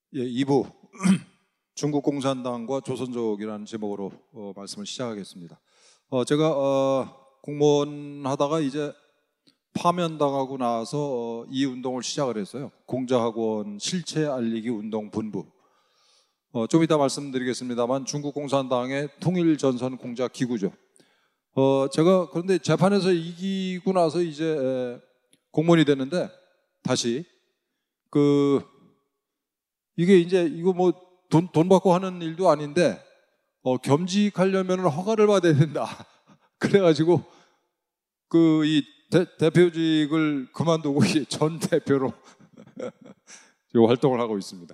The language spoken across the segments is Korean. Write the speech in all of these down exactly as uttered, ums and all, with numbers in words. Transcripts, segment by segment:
예, 이 부 중국 공산당과 조선족이라는 제목으로 어, 말씀을 시작하겠습니다. 어, 제가 어, 공무원 하다가 이제 파면당하고 나서 어, 이 운동을 시작을 했어요. 공자학원 실체 알리기 운동 본부. 어, 좀 이따 말씀드리겠습니다만 중국 공산당의 통일전선 공자 기구죠. 어, 제가 그런데 재판에서 이기고 나서 이제 에, 공무원이 됐는데 다시 그 이게 이제 이거 뭐 돈 돈 받고 하는 일도 아닌데 어, 겸직하려면 허가를 받아야 된다. 그래가지고 그 이 대표직을 그만두고 전 대표로 지금 활동을 하고 있습니다.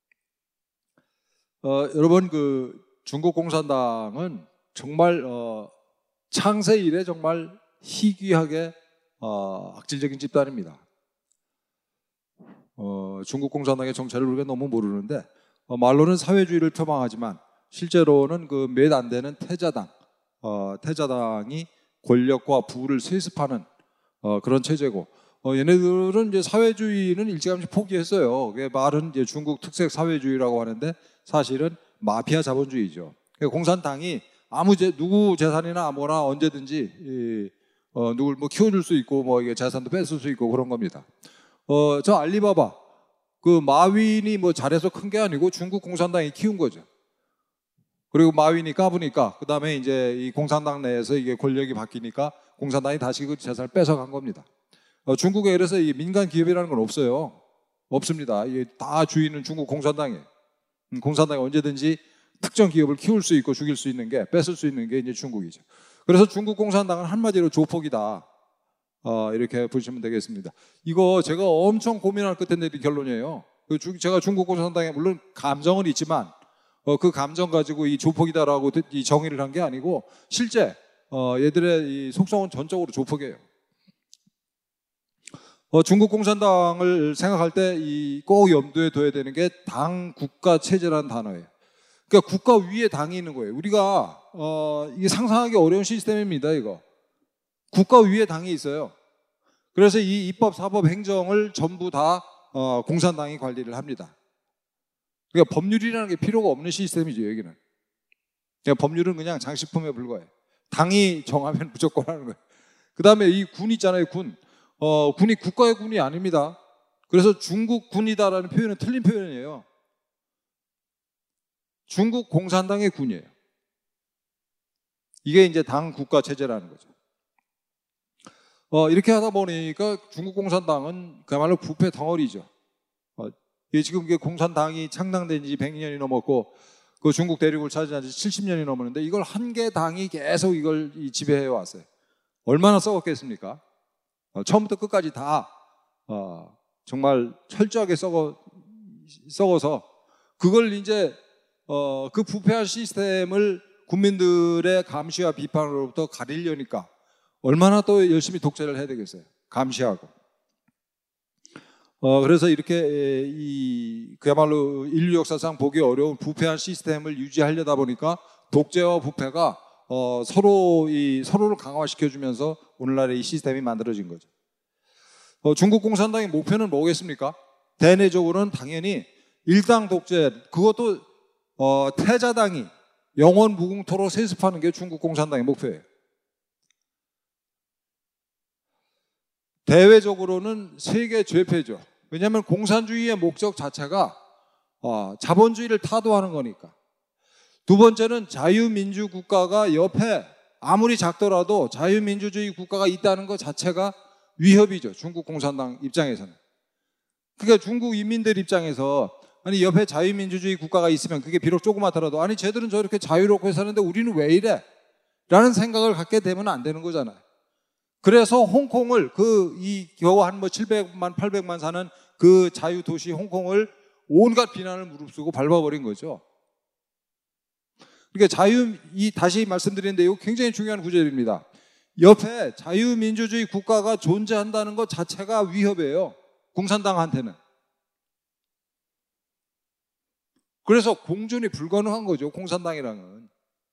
어, 여러분 그 중국 공산당은 정말 어, 창세 이래 정말 희귀하게 어, 악질적인 집단입니다. 어, 중국 공산당의 정체를 우리가 너무 모르는데 어, 말로는 사회주의를 표방하지만 실제로는 그 몇 안 되는 태자당, 어, 태자당이 권력과 부를 세습하는 어, 그런 체제고, 어, 얘네들은 이제 사회주의는 일찌감치 포기했어요. 그게 말은 이제 중국 특색 사회주의라고 하는데 사실은 마피아 자본주의죠. 그러니까 공산당이 아무 재, 누구 재산이나 아무거나 언제든지 이, 어, 누굴 뭐 키워줄 수 있고 뭐 이게 재산도 뺏을 수 있고 그런 겁니다. 어, 저 알리바바 그 마윈이 뭐 잘해서 큰 게 아니고 중국 공산당이 키운 거죠. 그리고 마윈이 까부니까 그 다음에 이제 이 공산당 내에서 이게 권력이 바뀌니까 공산당이 다시 그 재산을 뺏어간 겁니다. 어, 중국에 그래서 이 민간 기업이라는 건 없어요. 없습니다. 이게 다 주인은 중국 공산당이에요. 음, 공산당이 언제든지 특정 기업을 키울 수 있고 죽일 수 있는 게 뺏을 수 있는 게 이제 중국이죠. 그래서 중국 공산당은 한마디로 조폭이다. 어, 이렇게 보시면 되겠습니다. 이거 제가 엄청 고민할 끝에 내린 결론이에요. 그 주, 제가 중국 공산당에 물론 감정은 있지만 어, 그 감정 가지고 이 조폭이다라고 이 정의를 한 게 아니고 실제 어, 얘들의 이 속성은 전적으로 조폭이에요. 어, 중국 공산당을 생각할 때 이 꼭 염두에 둬야 되는 게 당 국가 체제라는 단어예요. 그러니까 국가 위에 당이 있는 거예요. 우리가 어, 이게 상상하기 어려운 시스템입니다. 이거. 국가 위에 당이 있어요. 그래서 이 입법, 사법, 행정을 전부 다 어, 공산당이 관리를 합니다. 그러니까 법률이라는 게 필요가 없는 시스템이죠, 여기는. 그러니까 법률은 그냥 장식품에 불과해요. 당이 정하면 무조건 하는 거예요. 그 다음에 이 군 있잖아요, 군. 어, 군이 국가의 군이 아닙니다. 그래서 중국 군이다라는 표현은 틀린 표현이에요. 중국 공산당의 군이에요. 이게 이제 당 국가 체제라는 거죠. 어, 이렇게 하다 보니까 중국 공산당은 그야말로 부패 덩어리죠. 어, 이게 지금 이게 공산당이 창당된 지 백 년이 넘었고, 그 중국 대륙을 차지한 지 칠십 년이 넘었는데, 이걸 한 개 당이 계속 이걸 지배해 왔어요. 얼마나 썩었겠습니까? 어, 처음부터 끝까지 다, 어, 정말 철저하게 썩어, 썩어서, 그걸 이제, 어, 그 부패한 시스템을 국민들의 감시와 비판으로부터 가리려니까, 얼마나 또 열심히 독재를 해야 되겠어요. 감시하고. 어, 그래서 이렇게 이 그야말로 인류 역사상 보기 어려운 부패한 시스템을 유지하려다 보니까 독재와 부패가 어, 서로 이 서로를 강화시켜주면서 오늘날의 이 시스템이 만들어진 거죠. 어, 중국 공산당의 목표는 뭐겠습니까? 대내적으로는 당연히 일당 독재, 그것도 어, 태자당이 영원 무궁토록 세습하는 게 중국 공산당의 목표예요. 대외적으로는 세계 죄패죠. 왜냐하면 공산주의의 목적 자체가 어, 자본주의를 타도하는 거니까. 두 번째는 자유민주 국가가 옆에 아무리 작더라도 자유민주주의 국가가 있다는 것 자체가 위협이죠. 중국 공산당 입장에서는. 그러니까 중국 인민들 입장에서 아니 옆에 자유민주주의 국가가 있으면 그게 비록 조그맣더라도 아니 쟤들은 저렇게 자유롭게 사는데 우리는 왜 이래? 라는 생각을 갖게 되면 안 되는 거잖아요. 그래서 홍콩을 그 이 겨우 한 뭐 칠백만 팔백만 사는 그 자유 도시 홍콩을 온갖 비난을 무릅쓰고 밟아버린 거죠. 그러니까 자유 이 다시 말씀드리는데 이거 굉장히 중요한 구절입니다. 옆에 자유민주주의 국가가 존재한다는 것 자체가 위협이에요. 공산당한테는. 그래서 공존이 불가능한 거죠. 공산당이랑은.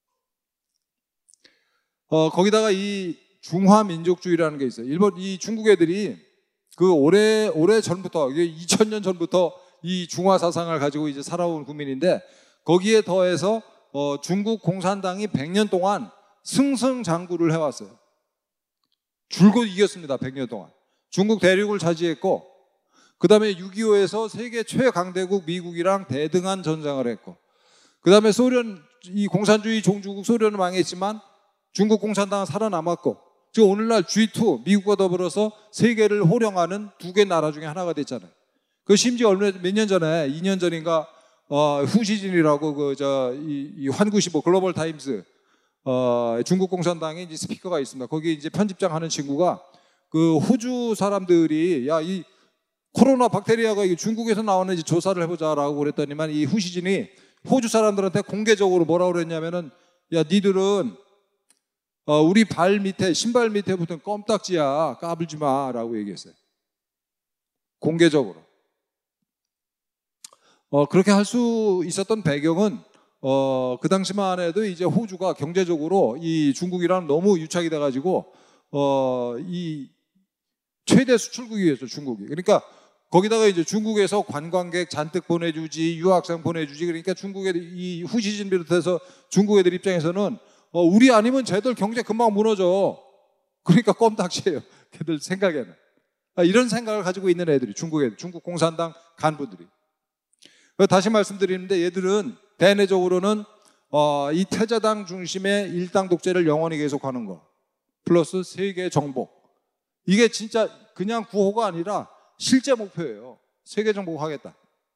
어 거기다가 이 중화민족주의라는 게 있어요. 일본, 이 중국 애들이 그 오래, 오래 전부터, 이게 이천 년 전부터 이 중화 사상을 가지고 이제 살아온 국민인데 거기에 더해서 어, 중국 공산당이 백 년 동안 승승장구를 해왔어요. 줄곧 이겼습니다. 백 년 동안. 중국 대륙을 차지했고 그 다음에 육이오에서 세계 최강대국 미국이랑 대등한 전쟁을 했고 그 다음에 소련, 이 공산주의 종주국 소련은 망했지만 중국 공산당은 살아남았고 지금 오늘날 지 투, 미국과 더불어서 세계를 호령하는 두 개 나라 중에 하나가 됐잖아요. 그 심지어 얼마 몇 년 전에 이 년 전인가 어, 후시진이라고 그 저 이 이 환구시보 글로벌 타임스 어, 중국 공산당의 이제 스피커가 있습니다. 거기 이제 편집장 하는 친구가 그 호주 사람들이 야 이 코로나 박테리아가 중국에서 나오는지 조사를 해보자라고 그랬더니만 이 후시진이 호주 사람들한테 공개적으로 뭐라고 그랬냐면은 야 니들은 어, 우리 발 밑에 신발 밑에 붙은 껌딱지야 까불지 마라고 얘기했어요. 공개적으로. 어, 그렇게 할 수 있었던 배경은 어, 그 당시만 해도 이제 호주가 경제적으로 이 중국이랑 너무 유착이 돼가지고 어, 이 최대 수출국이었죠, 중국이. 그러니까 거기다가 이제 중국에서 관광객 잔뜩 보내주지, 유학생 보내주지. 그러니까 중국의 이 후시진 비롯해서 중국 애들 입장에서는 어, 우리 아니면 쟤들 경제 금방 무너져. 그러니까 껌딱지예요. 걔들 생각에는. 아, 이런 생각을 가지고 있는 애들이 중국 애들, 중국 공산당 간부들이. 다시 말씀드리는데 얘들은 대내적으로는 어, 이 태자당 중심의 일당 독재를 영원히 계속하는 거 플러스 세계 정복. 이게 진짜 그냥 구호가 아니라 실제 목표예요. 세계 정복하겠다.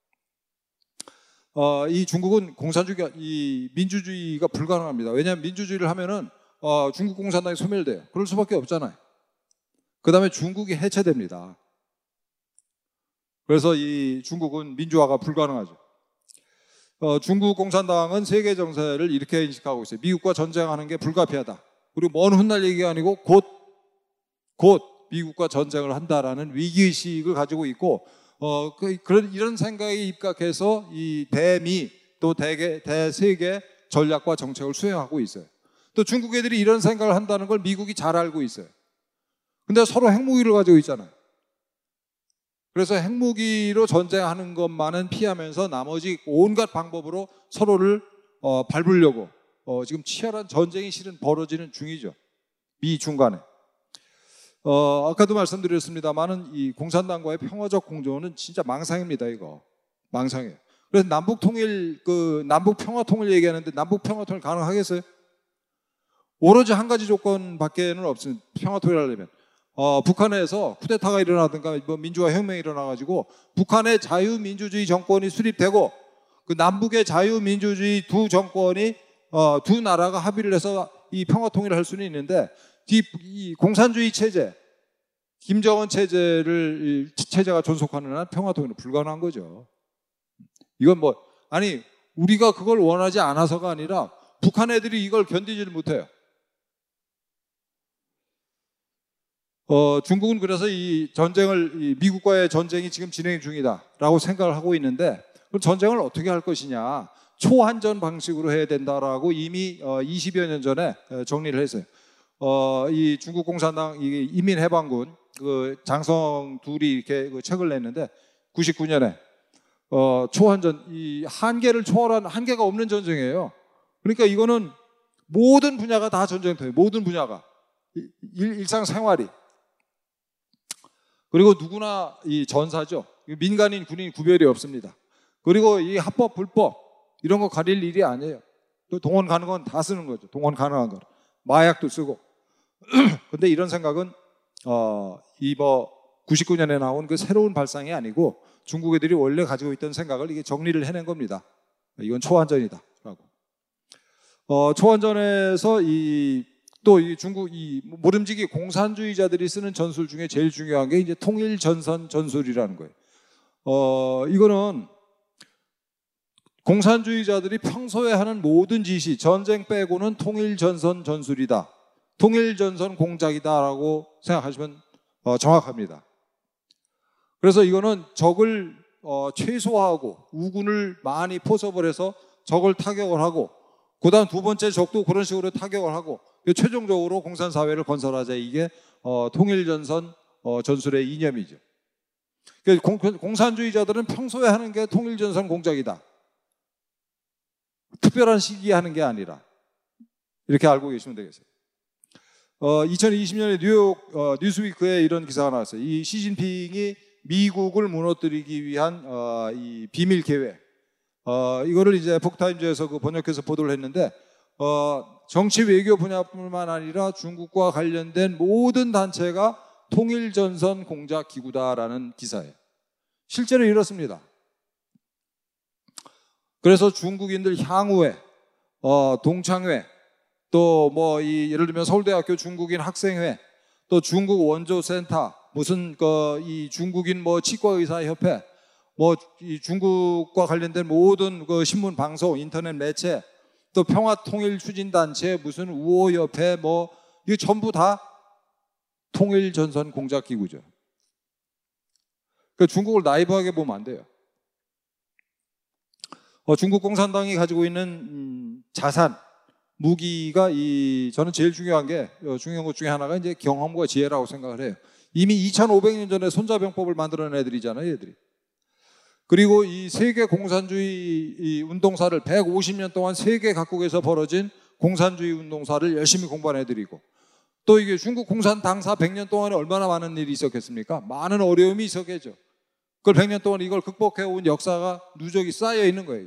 어, 이 중국은 공산주의, 이 민주주의가 불가능합니다. 왜냐하면 민주주의를 하면은 어, 중국 공산당이 소멸돼요. 그럴 수밖에 없잖아요. 그 다음에 중국이 해체됩니다. 그래서 이 중국은 민주화가 불가능하죠. 어, 중국 공산당은 세계 정세를 이렇게 인식하고 있어요. 미국과 전쟁하는 게 불가피하다. 그리고 먼 훗날 얘기가 아니고 곧, 곧 미국과 전쟁을 한다라는 위기의식을 가지고 있고, 어, 그, 그런, 이런 생각에 입각해서 이 대미 또 대계, 대세계 전략과 정책을 수행하고 있어요. 또 중국 애들이 이런 생각을 한다는 걸 미국이 잘 알고 있어요. 근데 서로 핵무기를 가지고 있잖아요. 그래서 핵무기로 전쟁하는 것만은 피하면서 나머지 온갖 방법으로 서로를 어, 밟으려고 어, 지금 치열한 전쟁이 실은 벌어지는 중이죠. 미중 간에. 어, 아까도 말씀드렸습니다만은 이 공산당과의 평화적 공존은 진짜 망상입니다. 이거 망상이에요. 그래서 남북 통일, 그 남북 평화 통일 얘기하는데 남북 평화 통일 가능하겠어요? 오로지 한 가지 조건밖에는 없습니다. 평화 통일하려면. 어, 북한에서 쿠데타가 일어나든가 뭐 민주화 혁명이 일어나가지고 북한의 자유민주주의 정권이 수립되고 그 남북의 자유민주주의 두 정권이 어, 두 나라가 합의를 해서 이 평화 통일을 할 수는 있는데 이, 이 공산주의 체제, 김정은 체제를 체제가 존속하는 한 평화 통일은 불가능한 거죠. 이건 뭐 아니 우리가 그걸 원하지 않아서가 아니라 북한 애들이 이걸 견디지를 못해요. 어, 중국은 그래서 이 전쟁을, 이 미국과의 전쟁이 지금 진행 중이다라고 생각을 하고 있는데, 그럼 전쟁을 어떻게 할 것이냐. 초한전 방식으로 해야 된다라고 이미 어, 이십여 년 전에 정리를 했어요. 어, 이 중국 공산당 이 인민해방군, 그 장성 둘이 이렇게 그 책을 냈는데, 구십구 년에, 어, 초한전, 이 한계를 초월한, 한계가 없는 전쟁이에요. 그러니까 이거는 모든 분야가 다 전쟁터예요. 모든 분야가. 일, 일상생활이. 그리고 누구나 이 전사죠. 민간인, 군인 구별이 없습니다. 그리고 이 합법, 불법 이런 거 가릴 일이 아니에요. 또 동원 가는 건 다 쓰는 거죠. 동원 가능한 거. 마약도 쓰고. 근데 이런 생각은 어, 이 뭐 구십구 년에 나온 그 새로운 발상이 아니고 중국 애들이 원래 가지고 있던 생각을 이게 정리를 해낸 겁니다. 이건 초한전이다라고. 어, 초한전에서 이 또 이 중국 이 모름지기 공산주의자들이 쓰는 전술 중에 제일 중요한 게 이제 통일전선 전술이라는 거예요. 어, 이거는 공산주의자들이 평소에 하는 모든 지시, 전쟁 빼고는 통일전선 전술이다. 통일전선 공작이다라고 생각하시면 어, 정확합니다. 그래서 이거는 적을 어, 최소화하고 우군을 많이 포섭을 해서 적을 타격을 하고 그 다음 두 번째 적도 그런 식으로 타격을 하고 최종적으로 공산사회를 건설하자. 이게 어, 통일전선 어, 전술의 이념이죠. 그러니까 공, 공산주의자들은 평소에 하는 게 통일전선 공작이다. 특별한 시기에 하는 게 아니라 이렇게 알고 계시면 되겠어요. 어, 이천이십 년에 뉴욕 어, 뉴스위크에 이런 기사가 나왔어요. 이 시진핑이 미국을 무너뜨리기 위한 어, 이 비밀 계획, 어, 이거를 이제 폭타임즈에서 그 번역해서 보도를 했는데, 어, 정치 외교 분야뿐만 아니라 중국과 관련된 모든 단체가 통일전선 공작 기구다라는 기사예요. 실제로 이렇습니다. 그래서 중국인들 향후회, 어, 동창회, 또 뭐 이 예를 들면 서울대학교 중국인 학생회, 또 중국 원조센터, 무슨 그 이 중국인 뭐 치과의사협회, 뭐 이 중국과 관련된 모든 그 신문 방송, 인터넷 매체, 또 평화통일추진단체, 무슨 우호협회, 뭐 이게 전부 다 통일전선 공작기구죠. 그러니까 중국을 나이브하게 보면 안 돼요. 어, 중국 공산당이 가지고 있는 음, 자산, 무기가 이 저는 제일 중요한 게 어, 중요한 것 중에 하나가 이제 경험과 지혜라고 생각을 해요. 이미 이천오백 년 전에 손자병법을 만들어낸 애들이잖아요, 애들이. 그리고 이 세계 공산주의 이 운동사를 백오십 년 동안 세계 각국에서 벌어진 공산주의 운동사를 열심히 공부한 애들이고, 또 이게 중국 공산당사 백 년 동안에 얼마나 많은 일이 있었겠습니까? 많은 어려움이 있었겠죠. 그걸 백 년 동안 이걸 극복해 온 역사가 누적이 쌓여 있는 거예요.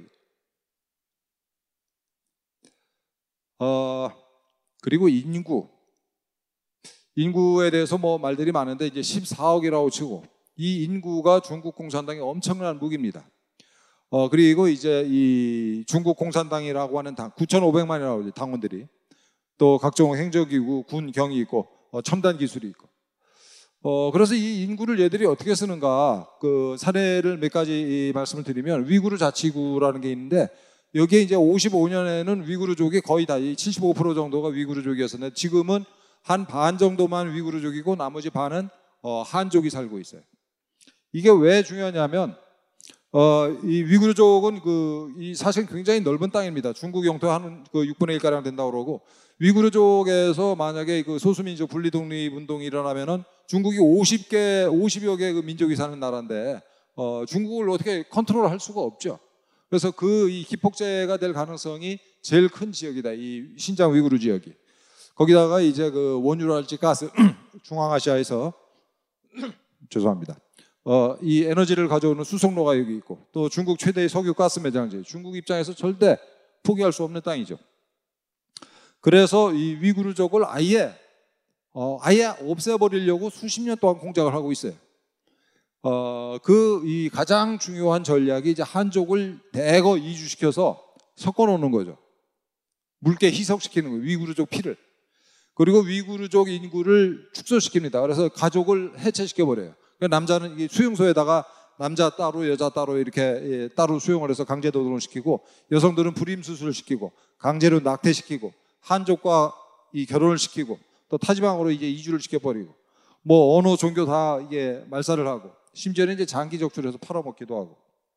어, 그리고 인구. 인구에 대해서 뭐 말들이 많은데 이제 십사억이라고 치고, 이 인구가 중국 공산당의 엄청난 무기입니다. 어, 그리고 이제 이 중국 공산당이라고 하는 당, 구천오백만이라고 하죠, 당원들이. 또 각종 행정기구, 군, 경이 있고, 어, 첨단 기술이 있고. 어, 그래서 이 인구를 얘들이 어떻게 쓰는가, 그 사례를 몇 가지 말씀을 드리면, 위구르 자치구라는 게 있는데, 여기에 이제 오십오 년에는 위구르족이 거의 다, 칠십오 퍼센트 정도가 위구르족이었었는데, 지금은 한 반 정도만 위구르족이고, 나머지 반은 어, 한족이 살고 있어요. 이게 왜 중요하냐면, 어, 이 위구르족은 그, 이 사실 굉장히 넓은 땅입니다. 중국 영토 한 그 육분의 일가량 된다고 그러고, 위구르족에서 만약에 그 소수민족 분리독립 운동이 일어나면은 중국이 오십 개, 오십여 개 그 민족이 사는 나라인데, 어, 중국을 어떻게 컨트롤 할 수가 없죠. 그래서 그 이 기폭제가 될 가능성이 제일 큰 지역이다. 이 신장 위구르 지역이. 거기다가 이제 그 원유랄지 가스, 중앙아시아에서, 죄송합니다. 어, 이 에너지를 가져오는 수송로가 여기 있고, 또 중국 최대의 석유 가스 매장지, 중국 입장에서 절대 포기할 수 없는 땅이죠. 그래서 이 위구르족을 아예, 어, 아예 없애버리려고 수십 년 동안 공작을 하고 있어요. 어, 그, 이 가장 중요한 전략이 이제 한족을 대거 이주시켜서 섞어 놓는 거죠. 묽게 희석시키는 거예요. 위구르족 피를. 그리고 위구르족 인구를 축소시킵니다. 그래서 가족을 해체시켜버려요. 남자는 이 수용소에다가 남자 따로 여자 따로 이렇게 따로 수용을 해서 강제 노동을 시키고, 여성들은 불임 수술을 시키고, 강제로 낙태시키고, 한족과 이 결혼을 시키고, 또 타지방으로 이제 이주를 시켜버리고, 뭐 언어 종교 다 이게 말살을 하고, 심지어는 이제 장기 적출해서 팔아먹기도 하고.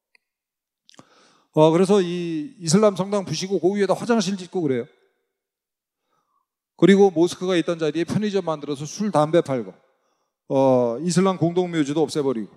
어, 그래서 이 이슬람 성당 부시고 그 위에다 화장실 짓고 그래요. 그리고 모스크가 있던 자리에 편의점 만들어서 술, 담배 팔고, 어, 이슬람 공동묘지도 없애버리고.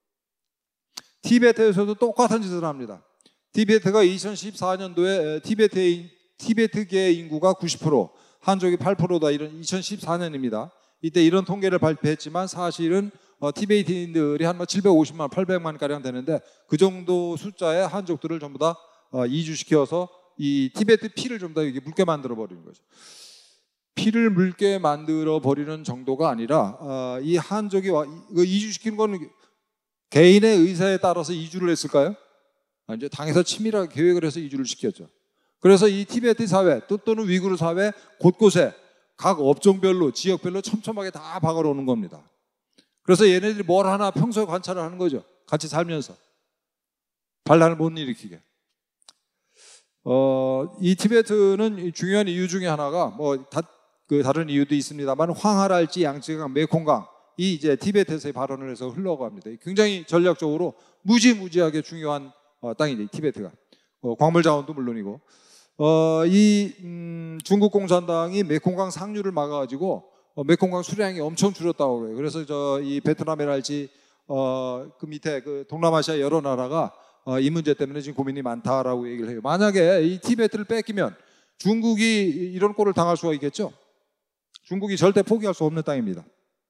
티베트에서도 똑같은 짓을 합니다. 티베트가 이천십사 년도에 티베트의, 티베트계 인구가 구십 퍼센트, 한족이 팔 퍼센트다. 이런 이천십사 년입니다. 이때 이런 통계를 발표했지만 사실은 어, 티베트인들이 한 칠백오십만, 팔백만 가량 되는데, 그 정도 숫자의 한족들을 전부 다 어, 이주시켜서 이 티베트 피를 좀 더 이게 묽게 만들어 버리는 거죠. 피를 묽게 만들어 버리는 정도가 아니라 어, 이 한족이 와, 이거 이주시키는 건 개인의 의사에 따라서 이주를 했을까요? 아, 이제 당에서 치밀하게 계획을 해서 이주를 시켰죠. 그래서 이 티베트 사회 또, 또는 위구르 사회 곳곳에 각 업종별로 지역별로 촘촘하게 다 박아놓는 겁니다. 그래서 얘네들이 뭘 하나 평소에 관찰을 하는 거죠. 같이 살면서 반란을 못 일으키게. 어, 이 티베트는 중요한 이유 중에 하나가 뭐 다, 그 다른 이유도 있습니다만, 황하랄지 양쯔강, 메콩강 이 이제 티베트에서의 발언을 해서 흘러갑니다. 굉장히 전략적으로 무지무지하게 중요한 어, 땅이죠, 티베트가. 어, 광물 자원도 물론이고. 어, 이 음, 중국 공산당이 메콩강 상류를 막아가지고 어, 메콩강 수량이 엄청 줄었다고 그래요. 그래서 저 이 베트남이랄지 어, 그 밑에 그 동남아시아 여러 나라가 어, 이 문제 때문에 지금 고민이 많다라고 얘기를 해요. 만약에 이 티베트를 뺏기면 중국이 이런 꼴을 당할 수가 있겠죠. 중국이 절대 포기할 수 없는 땅입니다.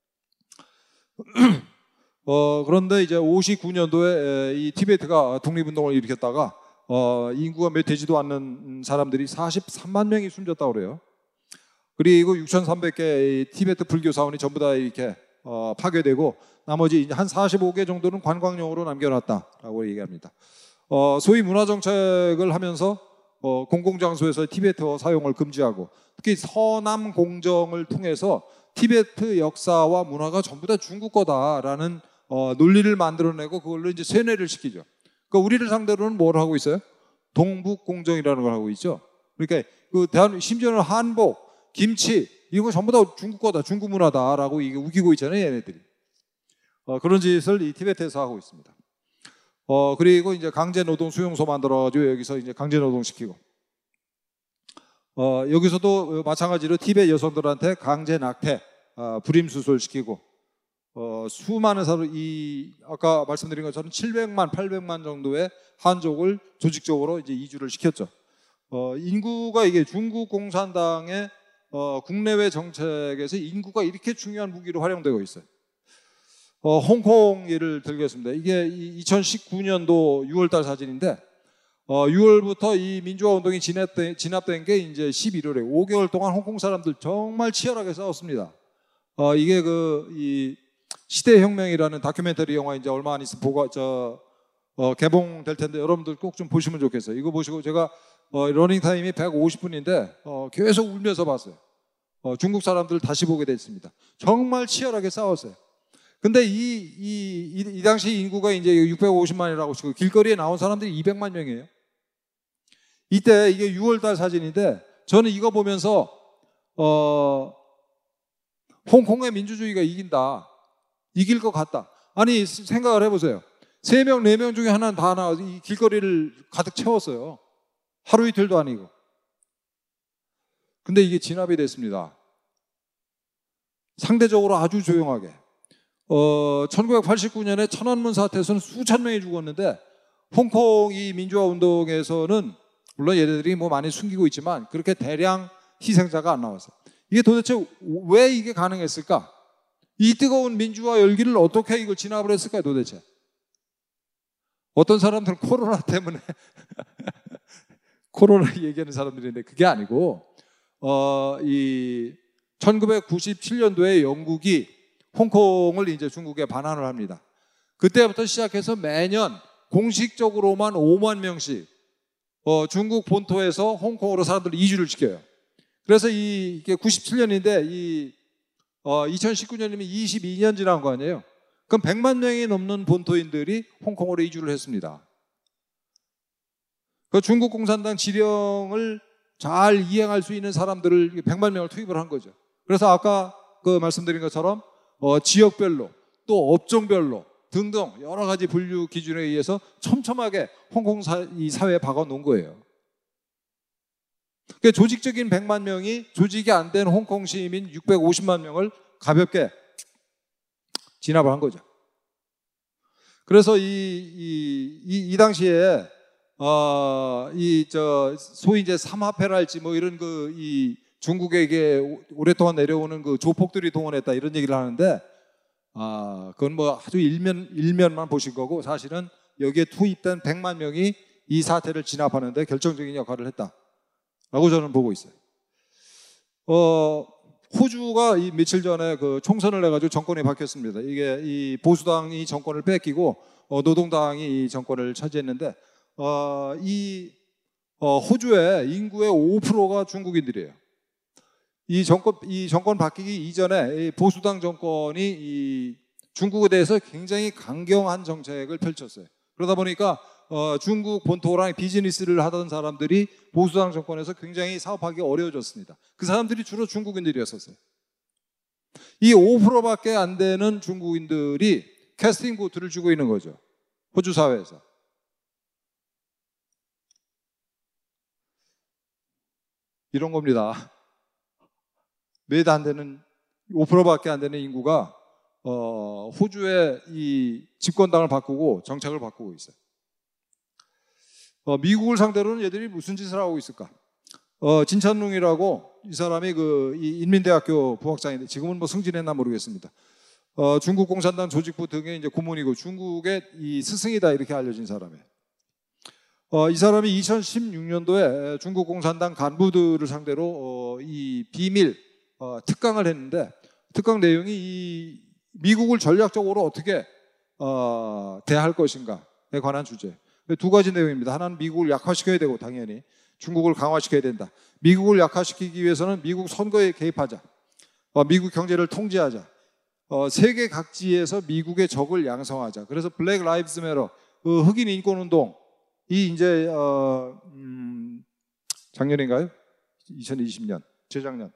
어, 그런데 이제 오십구 년도에 이 티베트가 독립운동을 일으켰다가 어, 인구가 몇 되지도 않는 사람들이 사십삼만 명이 숨졌다고 그래요. 그리고 육천삼백 개의 티베트 불교 사원이 전부 다 이렇게 어, 파괴되고 나머지 한 사십오 개 정도는 관광용으로 남겨놨다라고 얘기합니다. 어, 소위 문화정책을 하면서 어, 공공장소에서 티베트어 사용을 금지하고 특히 서남 공정을 통해서 티베트 역사와 문화가 전부 다 중국 거다라는 어, 논리를 만들어내고 그걸로 이제 세뇌를 시키죠. 그러니까 우리를 상대로는 뭘 하고 있어요? 동북 공정이라는 걸 하고 있죠. 그러니까 그 대한 심지어는 한복, 김치 이거 전부 다 중국 거다, 중국 문화다라고 이게 우기고 있잖아요, 얘네들이. 어, 그런 짓을 이 티베트에서 하고 있습니다. 어, 그리고 이제 강제 노동 수용소 만들어가지고 여기서 이제 강제 노동 시키고. 어, 여기서도 마찬가지로 티베트 여성들한테 강제 낙태, 어, 불임수술 시키고, 어, 수많은 사람, 이, 아까 말씀드린 것처럼 칠백만, 팔백만 정도의 한족을 조직적으로 이제 이주를 시켰죠. 어, 인구가 이게 중국 공산당의 어, 국내외 정책에서 인구가 이렇게 중요한 무기로 활용되고 있어요. 어, 홍콩 예를 들겠습니다. 이게 이천십구 년도 유월달 사진인데, 어, 유월부터 이 민주화 운동이 진압된, 진압된 게 이제 십일월에 오 개월 동안 홍콩 사람들 정말 치열하게 싸웠습니다. 어, 이게 그, 이, 시대혁명이라는 다큐멘터리 영화 이제 얼마 안 있으면 보고, 저, 어, 개봉될 텐데 여러분들 꼭 좀 보시면 좋겠어요. 이거 보시고 제가, 어, 러닝타임이 백오십 분인데, 어, 계속 울면서 봤어요. 어, 중국 사람들 다시 보게 됐습니다. 정말 치열하게 싸웠어요. 근데 이, 이, 이, 이 당시 인구가 이제 육백오십만이라고 치고 길거리에 나온 사람들이 이백만 명이에요. 이때 이게 유월달 사진인데 저는 이거 보면서, 어, 홍콩의 민주주의가 이긴다. 이길 것 같다. 아니, 생각을 해보세요. 세 명, 네 명 중에 하나는 다 나와 이 길거리를 가득 채웠어요. 하루 이틀도 아니고. 근데 이게 진압이 됐습니다. 상대적으로 아주 조용하게. 어, 천구백팔십구 년에 천안문 사태에서는 수천 명이 죽었는데 홍콩 이 민주화 운동에서는 물론 얘네들이 뭐 많이 숨기고 있지만 그렇게 대량 희생자가 안 나왔어요. 이게 도대체 왜 이게 가능했을까? 이 뜨거운 민주화 열기를 어떻게 이걸 진압을 했을까요, 도대체? 어떤 사람들은 코로나 때문에 코로나 얘기하는 사람들인데 그게 아니고 어, 이 천구백구십칠 년도에 영국이 홍콩을 이제 중국에 반환을 합니다. 그때부터 시작해서 매년 공식적으로만 오만 명씩 어, 중국 본토에서 홍콩으로 사람들 이주를 시켜요. 그래서 이, 이게 구십칠 년인데 이 어, 이천십구 년이면 이십이 년 지난 거 아니에요? 그럼 백만 명이 넘는 본토인들이 홍콩으로 이주를 했습니다. 그 중국 공산당 지령을 잘 이행할 수 있는 사람들을 백만 명을 투입을 한 거죠. 그래서 아까 그 말씀드린 것처럼 어, 지역별로 또 업종별로 등등 여러 가지 분류 기준에 의해서 촘촘하게 홍콩 사, 이 사회에 박아 놓은 거예요. 그러니까 조직적인 백만 명이 조직이 안 된 홍콩 시민 육백오십만 명을 가볍게 진압을 한 거죠. 그래서 이, 이, 이, 이 당시에 어, 이, 저, 소위 이제 삼합회랄지 뭐 이런 그, 이 중국에게 오랫동안 내려오는 그 조폭들이 동원했다 이런 얘기를 하는데, 아, 그건 뭐 아주 일면, 일면만 보신 거고 사실은 여기에 투입된 백만 명이 이 사태를 진압하는데 결정적인 역할을 했다라고 저는 보고 있어요. 어, 호주가 이 며칠 전에 그 총선을 해가지고 정권이 바뀌었습니다. 이게 이 보수당이 정권을 뺏기고 어, 노동당이 이 정권을 차지했는데, 어, 이 어, 호주의 인구의 오 퍼센트가 중국인들이에요. 이 정권, 이 정권 바뀌기 이전에 이 보수당 정권이 이 중국에 대해서 굉장히 강경한 정책을 펼쳤어요. 그러다 보니까 어, 중국 본토랑 비즈니스를 하던 사람들이 보수당 정권에서 굉장히 사업하기 어려워졌습니다. 그 사람들이 주로 중국인들이었었어요. 이 오 퍼센트밖에 안 되는 중국인들이 캐스팅 보트를 주고 있는 거죠. 호주 사회에서. 이런 겁니다. 몇 안 되는 오 퍼센트밖에 안 되는 인구가 어, 호주의 이 집권당을 바꾸고 정책을 바꾸고 있어요. 어, 미국을 상대로는 얘들이 무슨 짓을 하고 있을까? 어, 진찬룽이라고 이 사람이 그 이 인민대학교 부학장인데 지금은 뭐 승진했나 모르겠습니다. 어, 중국 공산당 조직부 등의 이제 고문이고 중국의 이 스승이다 이렇게 알려진 사람이에요. 어, 이 사람이 이천십육 년도에 중국 공산당 간부들을 상대로 어, 이 비밀 어, 특강을 했는데 특강 내용이 이 미국을 전략적으로 어떻게 어, 대할 것인가에 관한 주제. 두 가지 내용입니다. 하나는 미국을 약화시켜야 되고 당연히 중국을 강화시켜야 된다. 미국을 약화시키기 위해서는 미국 선거에 개입하자. 어, 미국 경제를 통제하자. 어, 세계 각지에서 미국의 적을 양성하자. 그래서 블랙 라이브스 매터, 그 흑인 인권 운동이 이제 어, 음, 작년인가요? 이천이십 년, 재작년.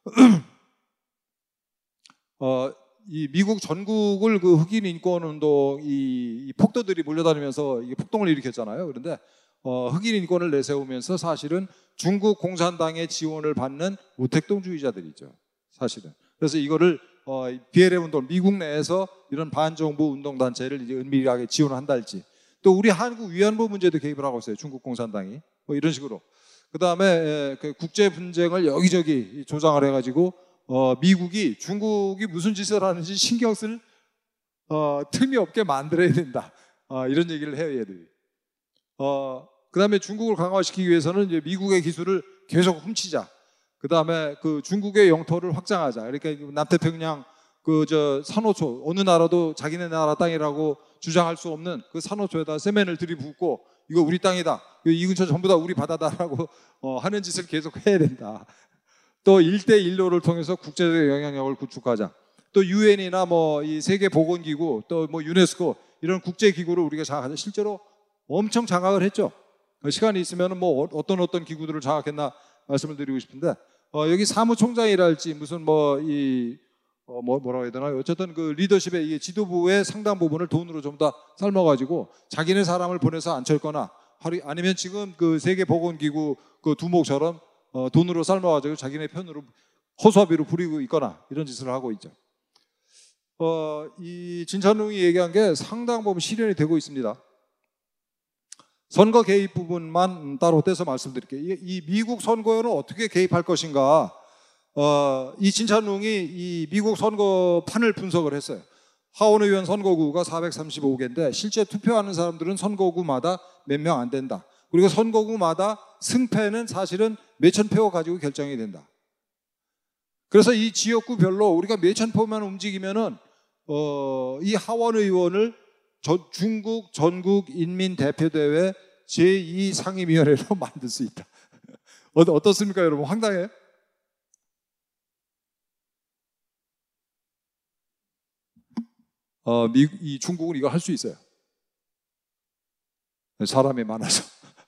어, 이 미국 전국을 그 흑인 인권 운동 이, 이 폭도들이 몰려다니면서 이게 폭동을 일으켰잖아요. 그런데 어, 흑인 인권을 내세우면서 사실은 중국 공산당의 지원을 받는 우택동주의자들이죠. 사실은. 그래서 이거를 어, 비엘엠 운동, 미국 내에서 이런 반정부 운동 단체를 이제 은밀하게 지원한다 할지, 또 우리 한국 위안부 문제도 개입을 하고 있어요. 중국 공산당이 뭐 이런 식으로. 그 다음에 그 국제 분쟁을 여기저기 조장을 해가지고 어, 미국이 중국이 무슨 짓을 하는지 신경 쓸 어, 틈이 없게 만들어야 된다. 어, 이런 얘기를 해요, 얘들이. 어, 그 다음에 중국을 강화시키기 위해서는 이제 미국의 기술을 계속 훔치자. 그 다음에 그 중국의 영토를 확장하자. 그러니까 남태평양 그 저 산호초, 어느 나라도 자기네 나라 땅이라고 주장할 수 없는 그 산호초에다 세면을 들이붓고 이거 우리 땅이다. 이 근처 전부 다 우리 바다다라고 어, 하는 짓을 계속 해야 된다. 또 일대일로를 통해서 국제적 영향력을 구축하자. 또 유엔이나 뭐 이 세계 보건기구, 또 뭐 유네스코 이런 국제기구를 우리가 장악하자. 실제로 엄청 장악을 했죠. 시간이 있으면 뭐 어떤 어떤 기구들을 장악했나 말씀을 드리고 싶은데 어, 여기 사무총장이랄지 무슨 뭐 이 어, 뭐 뭐라고 해야 되나요? 어쨌든 그 리더십의 이 지도부의 상당 부분을 돈으로 좀 다 삶아가지고 자기네 사람을 보내서 앉혔거나 아니면 지금 그 세계 보건기구 그 두목처럼 어, 돈으로 삶아가지고 자기네 편으로 허수아비로 부리고 있거나 이런 짓을 하고 있죠. 어, 이 진찬룽이 얘기한 게 상당 부분 실현이 되고 있습니다. 선거 개입 부분만 따로 떼서 말씀드릴게요. 이, 이 미국 선거에는 어떻게 개입할 것인가? 어, 이 진찬룽이 이 미국 선거판을 분석을 했어요. 하원 의원 선거구가 사백삼십오 개인데 실제 투표하는 사람들은 선거구마다 몇 명 안 된다. 그리고 선거구마다 승패는 사실은 몇천 표 가지고 결정이 된다. 그래서 이 지역구별로 우리가 몇천 표만 움직이면은 어, 이 하원 의원을 저, 중국 전국 인민대표대회 제이 상임위원회로 만들 수 있다. 어, 어떻습니까, 여러분? 황당해요? 어, 미, 이 중국은 이거 할 수 있어요. 사람이 많아서.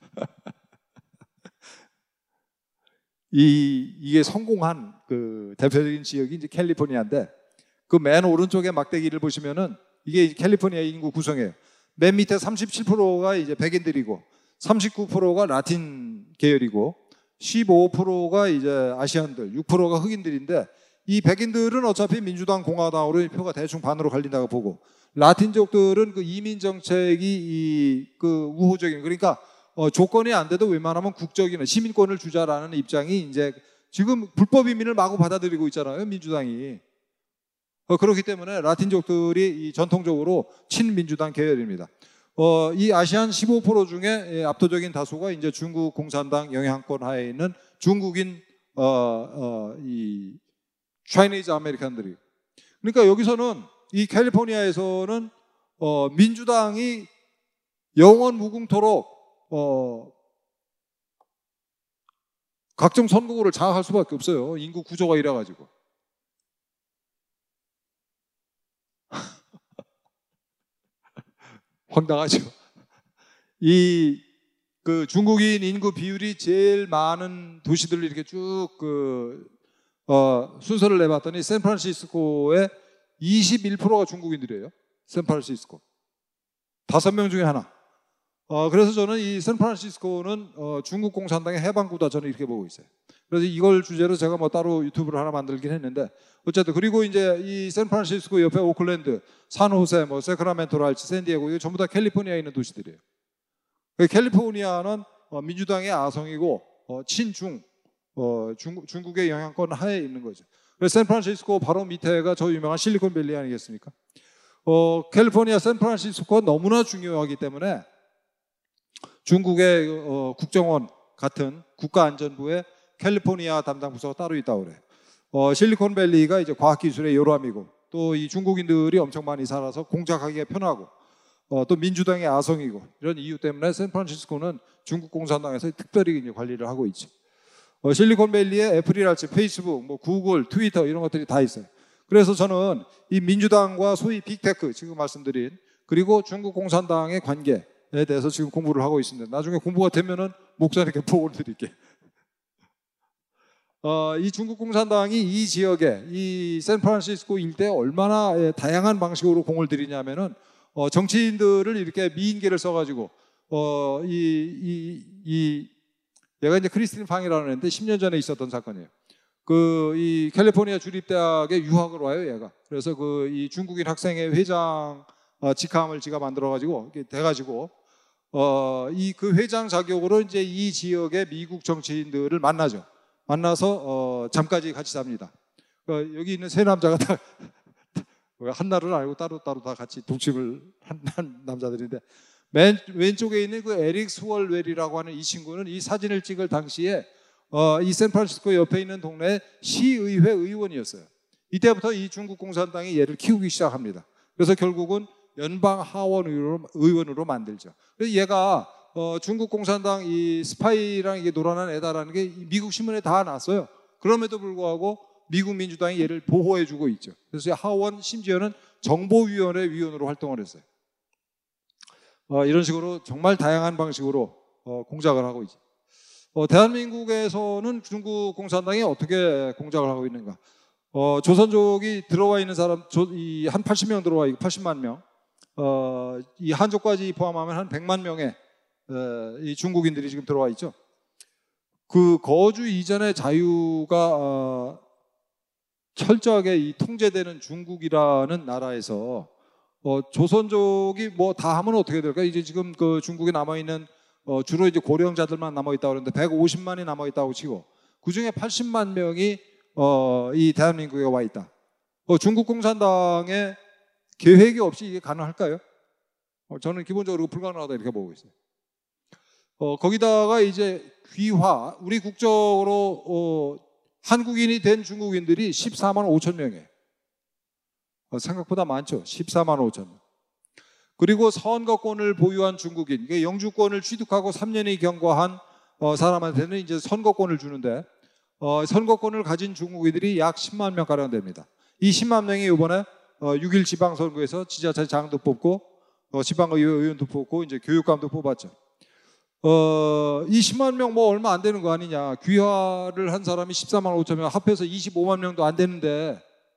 이, 이게 성공한 그 대표적인 지역이 이제 캘리포니아인데 그 맨 오른쪽에 막대기를 보시면은 이게 캘리포니아 인구 구성이에요. 맨 밑에 삼십칠 퍼센트가 이제 백인들이고 삼십구 퍼센트가 라틴 계열이고 십오 퍼센트가 이제 아시안들, 육 퍼센트가 흑인들인데 이 백인들은 어차피 민주당, 공화당으로 표가 대충 반으로 갈린다고 보고 라틴족들은 그 이민 정책이 이 그 우호적인 그러니까 어 조건이 안 돼도 웬만하면 국적이나 시민권을 주자라는 입장이 이제 지금 불법 이민을 마구 받아들이고 있잖아요, 민주당이. 어 그렇기 때문에 라틴족들이 이 전통적으로 친민주당 계열입니다. 어 이 아시안 십오 퍼센트 중에 압도적인 다수가 이제 중국 공산당 영향권 하에 있는 중국인 어 어 이 차이니즈 아메리칸들이. 그러니까 여기서는 이 캘리포니아에서는 어, 민주당이 영원 무궁토록 어, 각종 선거구를 장악할 수밖에 없어요. 인구 구조가 이래가지고. 황당하죠. 이 그 중국인 인구 비율이 제일 많은 도시들을 이렇게 쭉그 어, 순서를 내봤더니 샌프란시스코의 이십일 퍼센트가 중국인들이에요. 샌프란시스코. 다섯 명 중에 하나. 어, 그래서 저는 이 샌프란시스코는 어, 중국 공산당의 해방구다 저는 이렇게 보고 있어요. 그래서 이걸 주제로 제가 뭐 따로 유튜브를 하나 만들긴 했는데 어쨌든 그리고 이제 이 샌프란시스코 옆에 오클랜드, 산호세, 뭐 세크라멘토랄지, 샌디에고 이거 전부 다 캘리포니아에 있는 도시들이에요. 캘리포니아는 민주당의 아성이고 어, 친중, 어, 중, 중국의 영향권 하에 있는 거죠. 그래서 샌프란시스코 바로 밑에가 저 유명한 실리콘밸리 아니겠습니까? 어, 캘리포니아 샌프란시스코가 너무나 중요하기 때문에 중국의 어, 국정원 같은 국가안전부에 캘리포니아 담당 부서가 따로 있다고 그래요. 어, 실리콘밸리가 이제 과학기술의 요람이고 또 이 중국인들이 엄청 많이 살아서 공작하기가 편하고 어, 또 민주당의 아성이고 이런 이유 때문에 샌프란시스코는 중국 공산당에서 특별히 이제 관리를 하고 있죠. 어, 실리콘밸리에 애플이랄지 페이스북, 뭐 구글, 트위터 이런 것들이 다 있어요. 그래서 저는 이 민주당과 소위 빅테크 지금 말씀드린 그리고 중국 공산당의 관계에 대해서 지금 공부를 하고 있습니다. 나중에 공부가 되면은 목사님께 보고를 드릴게요. 어, 이 중국 공산당이 이 지역에 이 샌프란시스코 일대에 얼마나 다양한 방식으로 공을 들이냐면은 어, 정치인들을 이렇게 미인계를 써가지고 어, 이, 이, 이 얘가 이제 크리스틴 팡이라는 애인데 십 년 전에 있었던 사건이에요. 그 이 캘리포니아 주립대학에 유학을 와요, 얘가. 그래서 그 이 중국인 학생회 회장 어, 직함을 지가 만들어가지고 이렇게 돼가지고 어, 이 그 회장 자격으로 이제 이 지역의 미국 정치인들을 만나죠. 만나서 어, 잠까지 같이 삽니다. 어, 여기 있는 세 남자가 다 한나를 알고 따로따로 다 같이 동침을 한, 한 남자들인데 맨 왼쪽에 있는 그 에릭 스월웰이라고 하는 이 친구는 이 사진을 찍을 당시에 어, 이 샌프란시스코 옆에 있는 동네 시의회 의원이었어요. 이때부터 이 중국 공산당이 얘를 키우기 시작합니다. 그래서 결국은 연방 하원 의원으로, 의원으로 만들죠. 그래서 얘가 어, 중국 공산당 이 스파이랑 이게 놀아난 애다라는 게 미국 신문에 다 났어요. 그럼에도 불구하고 미국 민주당이 얘를 보호해주고 있죠. 그래서 하원 심지어는 정보위원회 위원으로 활동을 했어요. 어, 이런 식으로 정말 다양한 방식으로 어, 공작을 하고 있죠. 어, 대한민국에서는 중국 공산당이 어떻게 공작을 하고 있는가? 어, 조선족이 들어와 있는 사람, 이 한 팔십 명 들어와 있고 팔십만 명, 어, 이 한족까지 포함하면 한 백만 명의 어, 이 중국인들이 지금 들어와 있죠. 그 거주 이전의 자유가 어, 철저하게 이 통제되는 중국이라는 나라에서 어, 조선족이 뭐 다 하면 어떻게 될까? 이제 지금 그 중국에 남아 있는 어, 주로 이제 고령자들만 남아 있다고 그러는데 백오십만이 남아 있다고 치고 그 중에 팔십만 명이 어, 이 대한민국에 와 있다. 어, 중국 공산당의 계획이 없이 이게 가능할까요? 어, 저는 기본적으로 불가능하다 이렇게 보고 있어요. 어, 거기다가 이제 귀화, 우리 국적으로 어, 한국인이 된 중국인들이 십사만 오천 명이에요. 어, 생각보다 많죠. 십사만 오천 명. 그리고 선거권을 보유한 중국인, 영주권을 취득하고 삼 년이 경과한 어, 사람한테는 이제 선거권을 주는데 어, 선거권을 가진 중국인들이 약 십만 명가량 됩니다. 이 십만 명이 이번에 어, 육 일 지방선거에서 지자체장도 뽑고 어, 지방의회 의원도 뽑고 이제 교육감도 뽑았죠. 어, 이 십만 명 뭐 얼마 안 되는 거 아니냐. 귀화를 한 사람이 십사만 오천 명 합해서 이십오만 명도 안 되는데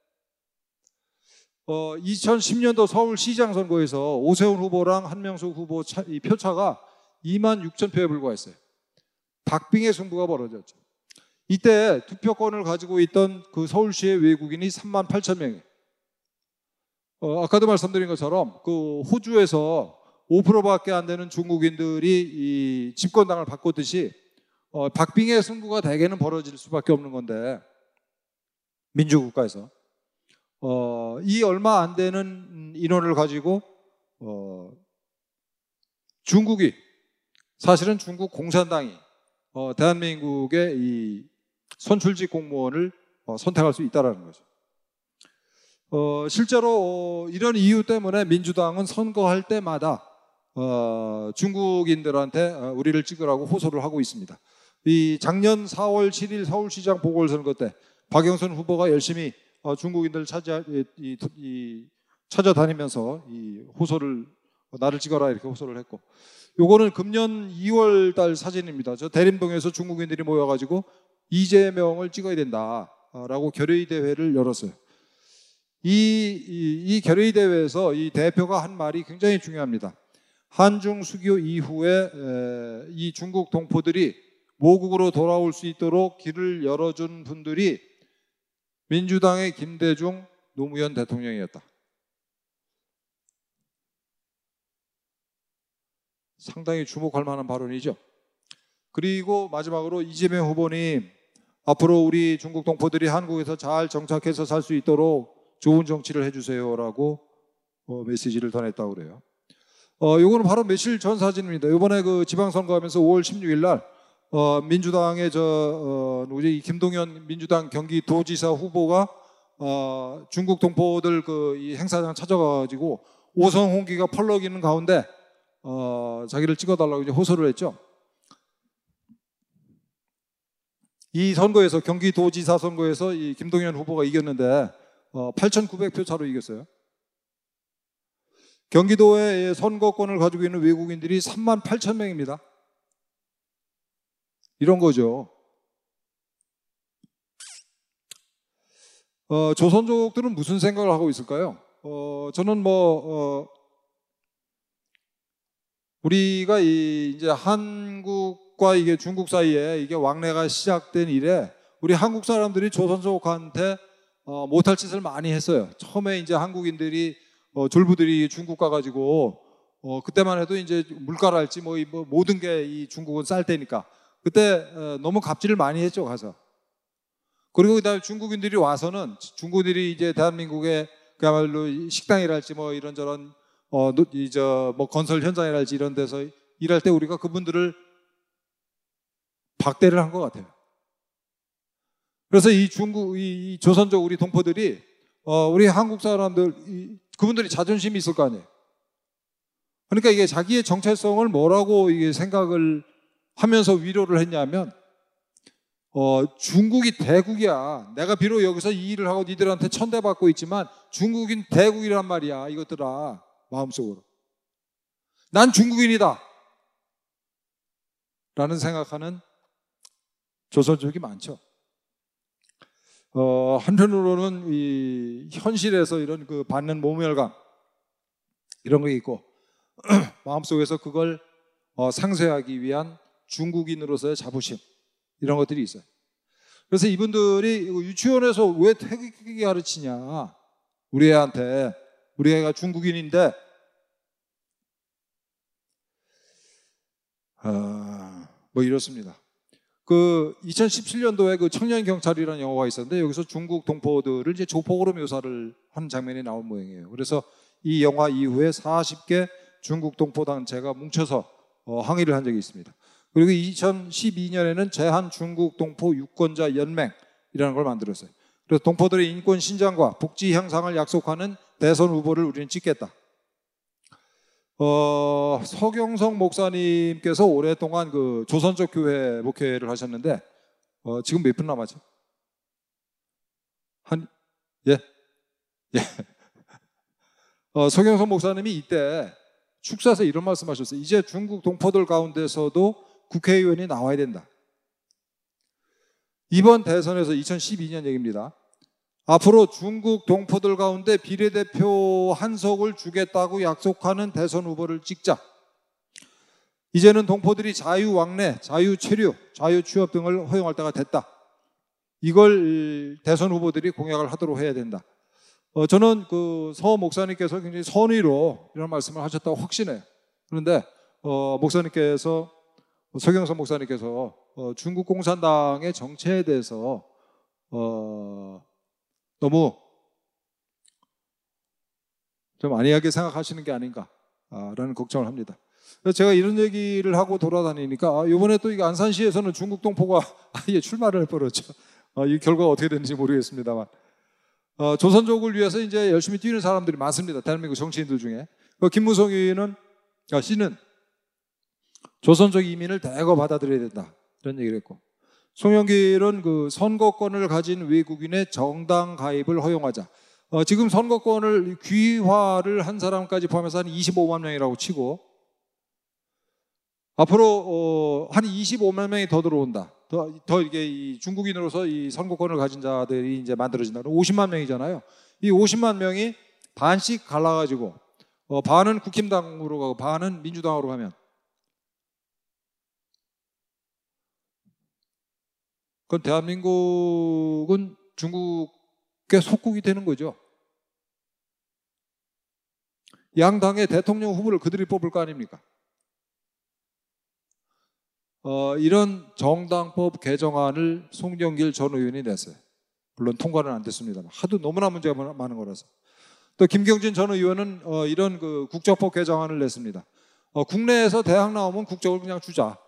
어, 이천십 년도 서울시장 선거에서 오세훈 후보랑 한명숙 후보 차, 이 표차가 이만 육천 표에 불과했어요. 박빙의 승부가 벌어졌죠. 이때 투표권을 가지고 있던 그 서울시의 외국인이 삼만 팔천 명이에요. 어, 아까도 말씀드린 것처럼 그 호주에서 오 퍼센트밖에 안 되는 중국인들이 이 집권당을 바꿨듯이 어, 박빙의 승부가 대개는 벌어질 수밖에 없는 건데 민주국가에서 어, 이 얼마 안 되는 인원을 가지고 어, 중국이 사실은 중국 공산당이 어, 대한민국의 이 선출직 공무원을 어, 선택할 수 있다는 거죠. 어, 실제로 어, 이런 이유 때문에 민주당은 선거할 때마다 어, 중국인들한테 어, 우리를 찍으라고 호소를 하고 있습니다. 이 작년 사월 칠일 서울시장 보궐선거 때 박영선 후보가 열심히 어, 중국인들 찾아 이, 이, 이, 찾아다니면서 이 호소를 어, 나를 찍어라 이렇게 호소를 했고, 요거는 금년 이월 달 사진입니다. 저 대림동에서 중국인들이 모여가지고 이재명을 찍어야 된다라고 결의 대회를 열었어요. 이, 이, 이 결의 대회에서 이 대표가 한 말이 굉장히 중요합니다. 한중 수교 이후에 에, 이 중국 동포들이 모국으로 돌아올 수 있도록 길을 열어준 분들이 민주당의 김대중 노무현 대통령이었다. 상당히 주목할 만한 발언이죠. 그리고 마지막으로 이재명 후보님, 앞으로 우리 중국 동포들이 한국에서 잘 정착해서 살 수 있도록 좋은 정치를 해주세요라고 어, 메시지를 전했다고 그래요. 어, 요거는 바로 며칠 전 사진입니다. 이번에 그 지방선거하면서 오월 십육일 날 어, 민주당의 저 어, 누구지 김동연 민주당 경기도지사 후보가 어, 중국 동포들 그 이 행사장 찾아가지고 오성 홍기가 펄럭이는 가운데 어, 자기를 찍어달라고 이제 호소를 했죠. 이 선거에서 경기도지사 선거에서 이 김동연 후보가 이겼는데 어, 팔천구백 표 차로 이겼어요. 경기도의 선거권을 가지고 있는 외국인들이 삼만 팔천 명입니다. 이런 거죠. 어, 조선족들은 무슨 생각을 하고 있을까요? 어, 저는 뭐 어, 우리가 이 이제 한국과 이게 중국 사이에 이게 왕래가 시작된 이래 우리 한국 사람들이 조선족한테 어, 못할 짓을 많이 했어요. 처음에 이제 한국인들이 어, 졸부들이 중국 가가지고 어, 그때만 해도 이제 물가랄지 뭐, 뭐 모든 게 이 중국은 쌀 때니까 그때 어, 너무 갑질을 많이 했죠 가서. 그리고 그다음에 중국인들이 와서는 중국인들이 이제 대한민국에 그야말로 식당이랄지 뭐 이런저런 어, 이제 뭐 건설 현장이랄지 이런 데서 일할 때 우리가 그분들을 박대를 한 것 같아요. 그래서 이 중국, 이, 이 조선족 우리 동포들이 어, 우리 한국 사람들 이, 그분들이 자존심이 있을 거 아니에요. 그러니까 이게 자기의 정체성을 뭐라고 이게 생각을 하면서 위로를 했냐면 어, 중국이 대국이야. 내가 비록 여기서 이 일을 하고 니들한테 천대받고 있지만 중국인 대국이란 말이야. 이것들아. 마음속으로. 난 중국인이다. 라는 생각하는 조선족이 많죠. 어, 한편으로는 이 현실에서 이런 그 받는 모멸감 이런 게 있고 마음속에서 그걸 어, 상쇄하기 위한 중국인으로서의 자부심 이런 것들이 있어요. 그래서 이분들이 유치원에서 왜 태극기 가르치냐 우리 애한테 우리 애가 중국인인데 어, 뭐 이렇습니다. 그 이천십칠 년도에 그 청년경찰이라는 영화가 있었는데 여기서 중국 동포들을 이제 조폭으로 묘사를 한 장면이 나온 모양이에요. 그래서 이 영화 이후에 사십 개 중국 동포 단체가 뭉쳐서 어, 항의를 한 적이 있습니다. 그리고 이천십이 년에는 제한 중국 동포 유권자 연맹이라는 걸 만들었어요. 그래서 동포들의 인권 신장과 복지 향상을 약속하는 대선 후보를 우리는 찍겠다. 어, 서경석 목사님께서 오랫동안 그 조선족 교회 목회를 하셨는데 어, 지금 몇 분 남았죠? 한 예, 예. 어, 서경석 목사님이 이때 축사에서 이런 말씀하셨어요. 이제 중국 동포들 가운데서도 국회의원이 나와야 된다. 이번 대선에서 이천십이 년 얘기입니다. 앞으로 중국 동포들 가운데 비례대표 한석을 주겠다고 약속하는 대선 후보를 찍자. 이제는 동포들이 자유왕래, 자유체류, 자유취업 등을 허용할 때가 됐다. 이걸 대선 후보들이 공약을 하도록 해야 된다. 어, 저는 그 서 목사님께서 굉장히 선의로 이런 말씀을 하셨다고 확신해요. 그런데 어, 목사님께서 서경석 목사님께서 어, 중국 공산당의 정체에 대해서 어, 너무 좀 안이하게 생각하시는 게 아닌가라는 걱정을 합니다. 그래서 제가 이런 얘기를 하고 돌아다니니까 아, 이번에 또 이게 안산시에서는 중국 동포가 아예 출마를 해버렸죠. 아, 이 결과가 어떻게 되는지 모르겠습니다만 어, 조선족을 위해서 이제 열심히 뛰는 사람들이 많습니다. 대한민국 정치인들 중에 그 김무성이는 아, 씨는 조선족 이민을 대거 받아들여야 된다 이런 얘기를 했고 송영길은 그 선거권을 가진 외국인의 정당 가입을 허용하자. 어, 지금 선거권을 귀화를 한 사람까지 포함해서 한 이십오만 명이라고 치고 앞으로 어, 한 이십오만 명이 더 들어온다. 더, 더 이게 이 중국인으로서 이 선거권을 가진 자들이 이제 만들어진다. 오십만 명이잖아요. 이 오십만 명이 반씩 갈라가지고 어, 반은 국힘당으로 가고 반은 민주당으로 가면 그럼 대한민국은 중국의 속국이 되는 거죠. 양당의 대통령 후보를 그들이 뽑을 거 아닙니까? 어, 이런 정당법 개정안을 송영길 전 의원이 냈어요. 물론 통과는 안 됐습니다만 하도 너무나 문제가 많은 거라서. 또 김경진 전 의원은 어, 이런 그 국적법 개정안을 냈습니다. 어, 국내에서 대학 나오면 국적을 그냥 주자.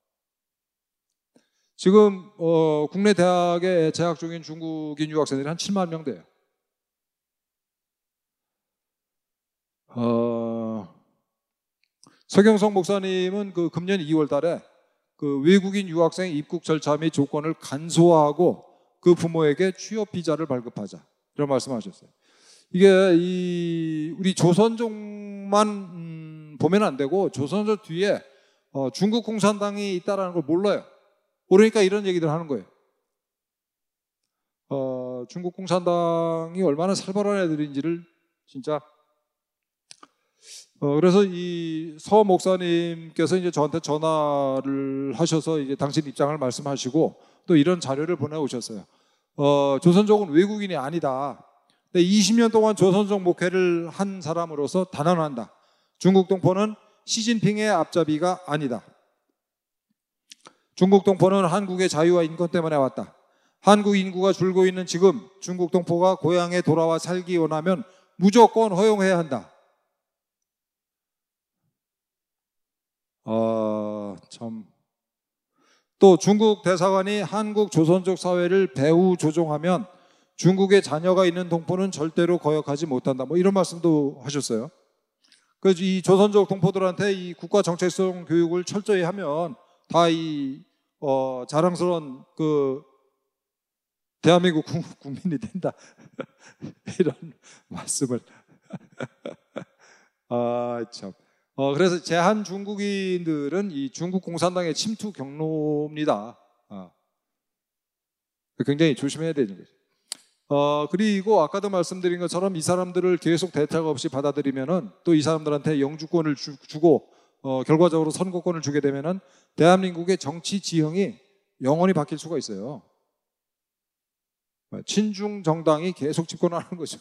지금 어, 국내 대학에 재학 중인 중국인 유학생들이 한 칠만 명 돼요. 어, 서경석 목사님은 그 금년 이월 달에 그 외국인 유학생 입국 절차 및 조건을 간소화하고 그 부모에게 취업 비자를 발급하자 이런 말씀하셨어요. 이게 이 우리 조선족만 음, 보면 안 되고 조선족 뒤에 어, 중국 공산당이 있다라는 걸 몰라요. 모르니까 이런 얘기들 하는 거예요. 어, 중국 공산당이 얼마나 살벌한 애들인지를 진짜. 어, 그래서 이 서 목사님께서 이제 저한테 전화를 하셔서 이제 당신 입장을 말씀하시고 또 이런 자료를 보내오셨어요. 어, 조선족은 외국인이 아니다. 근데 이십 년 동안 조선족 목회를 한 사람으로서 단언한다. 중국 동포는 시진핑의 앞잡이가 아니다. 중국 동포는 한국의 자유와 인권 때문에 왔다. 한국 인구가 줄고 있는 지금 중국 동포가 고향에 돌아와 살기 원하면 무조건 허용해야 한다. 어, 참. 또 중국 대사관이 한국 조선족 사회를 배후 조종하면 중국에 자녀가 있는 동포는 절대로 거역하지 못한다. 뭐 이런 말씀도 하셨어요. 그래서 이 조선족 동포들한테 이 국가 정체성 교육을 철저히 하면 다 이 어, 자랑스러운 그 대한민국 국민이 된다. 이런 말씀을. 아, 참. 어, 그래서 제한 중국인들은 이 중국 공산당의 침투 경로입니다. 어. 굉장히 조심해야 되는 거죠. 어, 그리고 아까도 말씀드린 것처럼 이 사람들을 계속 대책 없이 받아들이면은 또 이 사람들한테 영주권을 주, 주고 어, 결과적으로 선거권을 주게 되면은 대한민국의 정치 지형이 영원히 바뀔 수가 있어요. 친중 정당이 계속 집권하는 거죠.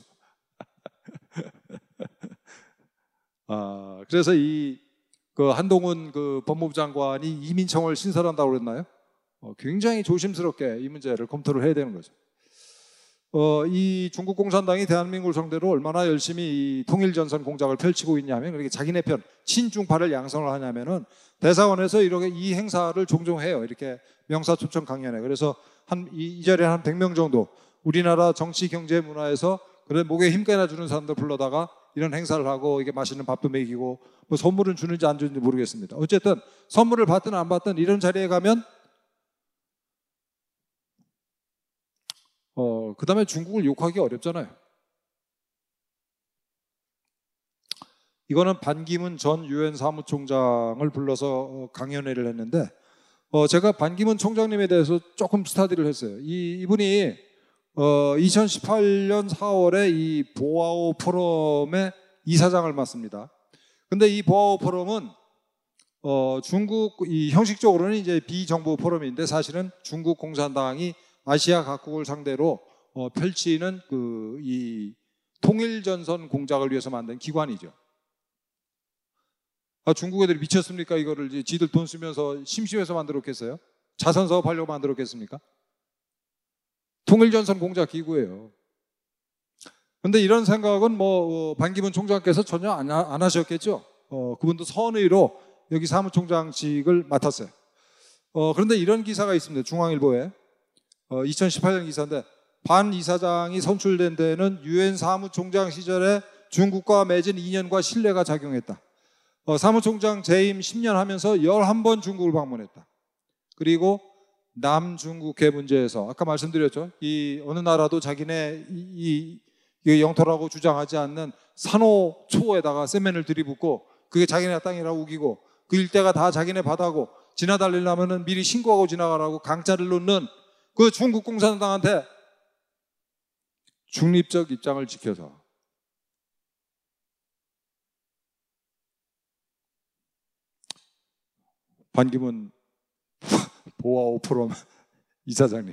아, 그래서 이 그 한동훈 그 법무부 장관이 이민청을 신설한다고 그랬나요? 어, 굉장히 조심스럽게 이 문제를 검토를 해야 되는 거죠. 어, 이 중국 공산당이 대한민국을 상대로 얼마나 열심히 이 통일전선 공작을 펼치고 있냐면, 그렇게 자기네 편 친중파를 양성을 하냐면은 대사관에서 이렇게 이 행사를 종종 해요. 이렇게 명사 초청 강연회. 그래서 한 이 자리에 한 백 명 정도 우리나라 정치, 경제, 문화에서 그래 목에 힘께나 주는 사람들 불러다가 이런 행사를 하고 이게 맛있는 밥도 먹이고 뭐 선물은 주는지 안 주는지 모르겠습니다. 어쨌든 선물을 받든 안 받든 이런 자리에 가면 어, 그 다음에 중국을 욕하기 어렵잖아요. 이거는 반기문 전 유엔 사무총장을 불러서 강연회를 했는데 어, 제가 반기문 총장님에 대해서 조금 스타디를 했어요. 이, 이분이 어, 이천십팔 년 사월에 이 보아오 포럼의 이사장을 맡습니다. 근데 이 보아오 포럼은 어, 중국 이 형식적으로는 이제 비정부 포럼인데 사실은 중국 공산당이 아시아 각국을 상대로 어, 펼치는 그 이 통일전선 공작을 위해서 만든 기관이죠. 아, 중국 애들이 미쳤습니까? 이거를 이제 지들 돈 쓰면서 심심해서 만들었겠어요? 자선 사업하려고 만들었겠습니까? 통일전선 공작 기구예요. 근데 이런 생각은 뭐 어, 반기문 총장께서 전혀 안, 하, 안 하셨겠죠. 어, 그분도 선의로 여기 사무총장직을 맡았어요. 어, 그런데 이런 기사가 있습니다. 중앙일보에 어, 이천십팔 년 기사인데 반 이사장이 선출된 데는 유엔 사무총장 시절에 중국과 맺은 인연과 신뢰가 작용했다. 어, 사무총장 재임 십 년 하면서 열한 번 중국을 방문했다. 그리고 남중국해 문제에서 아까 말씀드렸죠. 이 어느 나라도 자기네 이, 이, 이 영토라고 주장하지 않는 산호초에다가 세면을 들이붓고 그게 자기네 땅이라고 우기고 그 일대가 다 자기네 바다고 지나달리려면 미리 신고하고 지나가라고 강짜를 놓는 그 중국 공산당한테 중립적 입장을 지켜서 반기문 보아오 포럼 이사장님.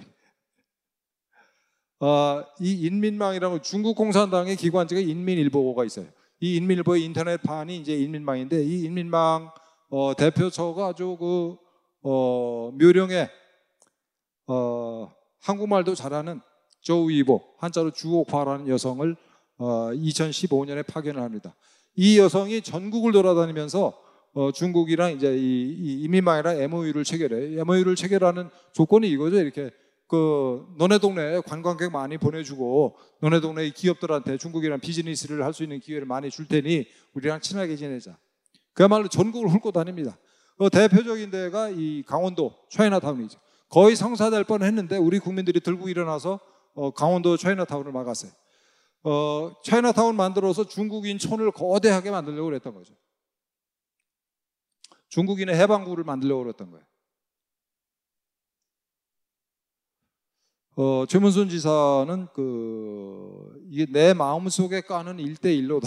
어, 이 인민망이라는 중국 공산당의 기관지가 인민일보가 있어요. 이 인민일보의 인터넷판이 이제 인민망인데 이 인민망 어, 대표처가 아주 그 어, 묘령의 어, 한국말도 잘하는 조위보, 한자로 주옥화라는 여성을 어, 이천십오 년에 파견을 합니다. 이 여성이 전국을 돌아다니면서 어, 중국이랑 이제 이, 이 인민망이랑 엠오유를 체결해요. 엠오유를 체결하는 조건이 이거죠. 이렇게 그 너네 동네에 관광객 많이 보내주고 너네 동네 기업들한테 중국이랑 비즈니스를 할 수 있는 기회를 많이 줄 테니 우리랑 친하게 지내자. 그야말로 전국을 훑고 다닙니다. 그 대표적인 데가 이 강원도 차이나타운이죠. 거의 성사될 뻔했는데 우리 국민들이 들고 일어나서 어, 강원도 차이나타운을 막았어요. 어, 차이나타운 만들어서 중국인 촌을 거대하게 만들려고 그랬던 거죠. 중국인의 해방구를 만들려고 그랬던 거예요. 어, 최문순 지사는 그 이게 내 마음속에 까는 일대일로다.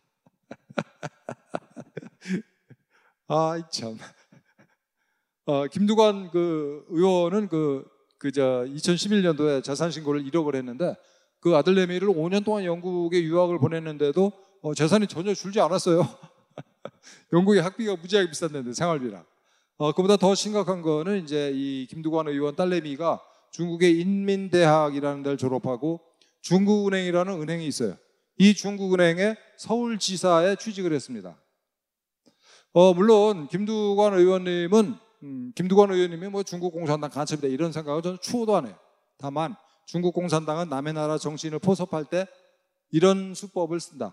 아, 참. 어, 김두관 그 의원은 그 그저 이천십일 년도에 재산 신고를 일억을 했는데 그 아들내미를 오 년 동안 영국에 유학을 보냈는데도 어, 재산이 전혀 줄지 않았어요. 영국의 학비가 무지하게 비싼데 생활비랑. 어, 그보다 더 심각한 거는 이제 이 김두관 의원 딸내미가 중국의 인민대학이라는 데를 졸업하고 중국은행이라는 은행이 있어요. 이 중국은행의 서울지사에 취직을 했습니다. 어, 물론 김두관 의원님은 음, 김두관 의원님이 뭐 중국 공산당 간첩이다 이런 생각을 저는 추호도 안 해요. 다만 중국 공산당은 남의 나라 정치인을 포섭할 때 이런 수법을 쓴다.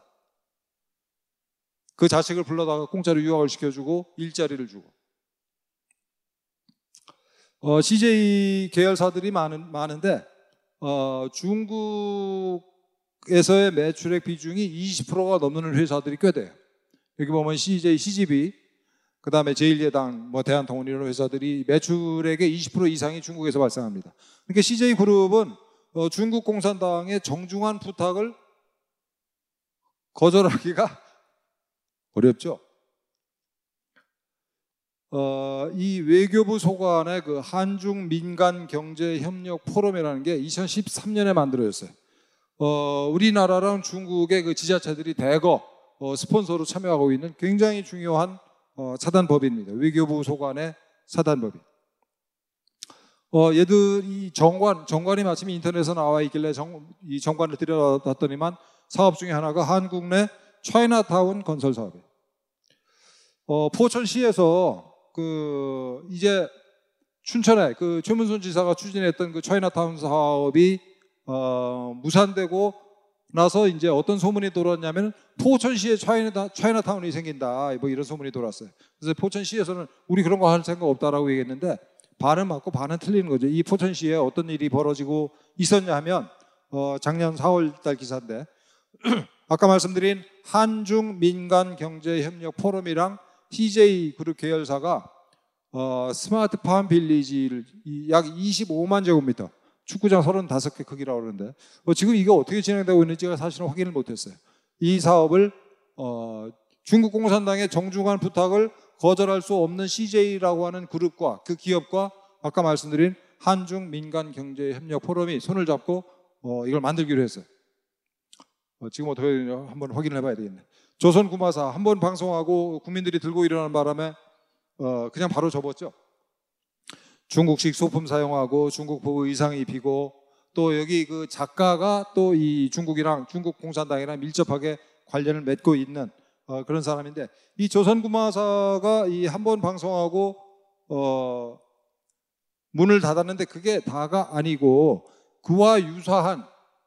그 자식을 불러다가 공짜로 유학을 시켜주고 일자리를 주고. 어, 씨제이 계열사들이 많은, 많은데 어, 중국에서의 매출액 비중이 이십 퍼센트가 넘는 회사들이 꽤 돼요. 여기 보면 씨제이, 씨지비, 그 다음에 제일예당, 뭐 대한통운 이런 회사들이 매출액의 이십 퍼센트 이상이 중국에서 발생합니다. 그러니까 씨제이그룹은 어, 중국 공산당의 정중한 부탁을 거절하기가 어렵죠. 어, 이 외교부 소관의 그 한중 민간 경제 협력 포럼이라는 게 이천십삼 년에 만들어졌어요. 어, 우리나라랑 중국의 그 지자체들이 대거 어, 스폰서로 참여하고 있는 굉장히 중요한 어, 사단법인입니다. 외교부 소관의 사단법인. 어, 얘들 이 정관, 정관이 마침 인터넷에 나와 있길래 정, 이 정관을 들여다봤더니만 사업 중에 하나가 한국 내 차이나타운 건설 사업이에요. 어, 포천시에서 그 이제 춘천에 그 최문순 지사가 추진했던 그 차이나타운 사업이 어, 무산되고 나서 이제 어떤 소문이 돌았냐면 포천시에 차이나, 차이나타운이 생긴다 뭐 이런 소문이 돌았어요. 그래서 포천시에서는 우리 그런 거 할 생각 없다라고 얘기했는데 반은 맞고 반은 틀리는 거죠. 이 포천시에 어떤 일이 벌어지고 있었냐 하면 어, 작년 사월 달 기사인데 아까 말씀드린 한중 민간 경제 협력 포럼이랑 티제이 그룹 계열사가 어, 스마트팜 빌리지를 약 이십오만 제곱미터 축구장 서른다섯 개 크기라고 그러는데 어, 지금 이게 어떻게 진행되고 있는지가 사실은 확인을 못했어요. 이 사업을 어, 중국 공산당의 정중한 부탁을 거절할 수 없는 씨제이라고 하는 그룹과 그 기업과 아까 말씀드린 한중 민간 경제 협력 포럼이 손을 잡고 어, 이걸 만들기로 했어요. 어, 지금 어떻게 되냐 한번 확인을 해봐야 되겠네. 조선구마사 한번 방송하고 국민들이 들고 일어나는 바람에 어, 그냥 바로 접었죠. 중국식 소품 사용하고 중국복 의상 입히고 또 여기 그 작가가 또 이 중국이랑 중국 공산당이랑 밀접하게 관련을 맺고 있는 어, 그런 사람인데 이 조선구마사가 이 한번 방송하고 어, 문을 닫았는데 그게 다가 아니고 그와 유사한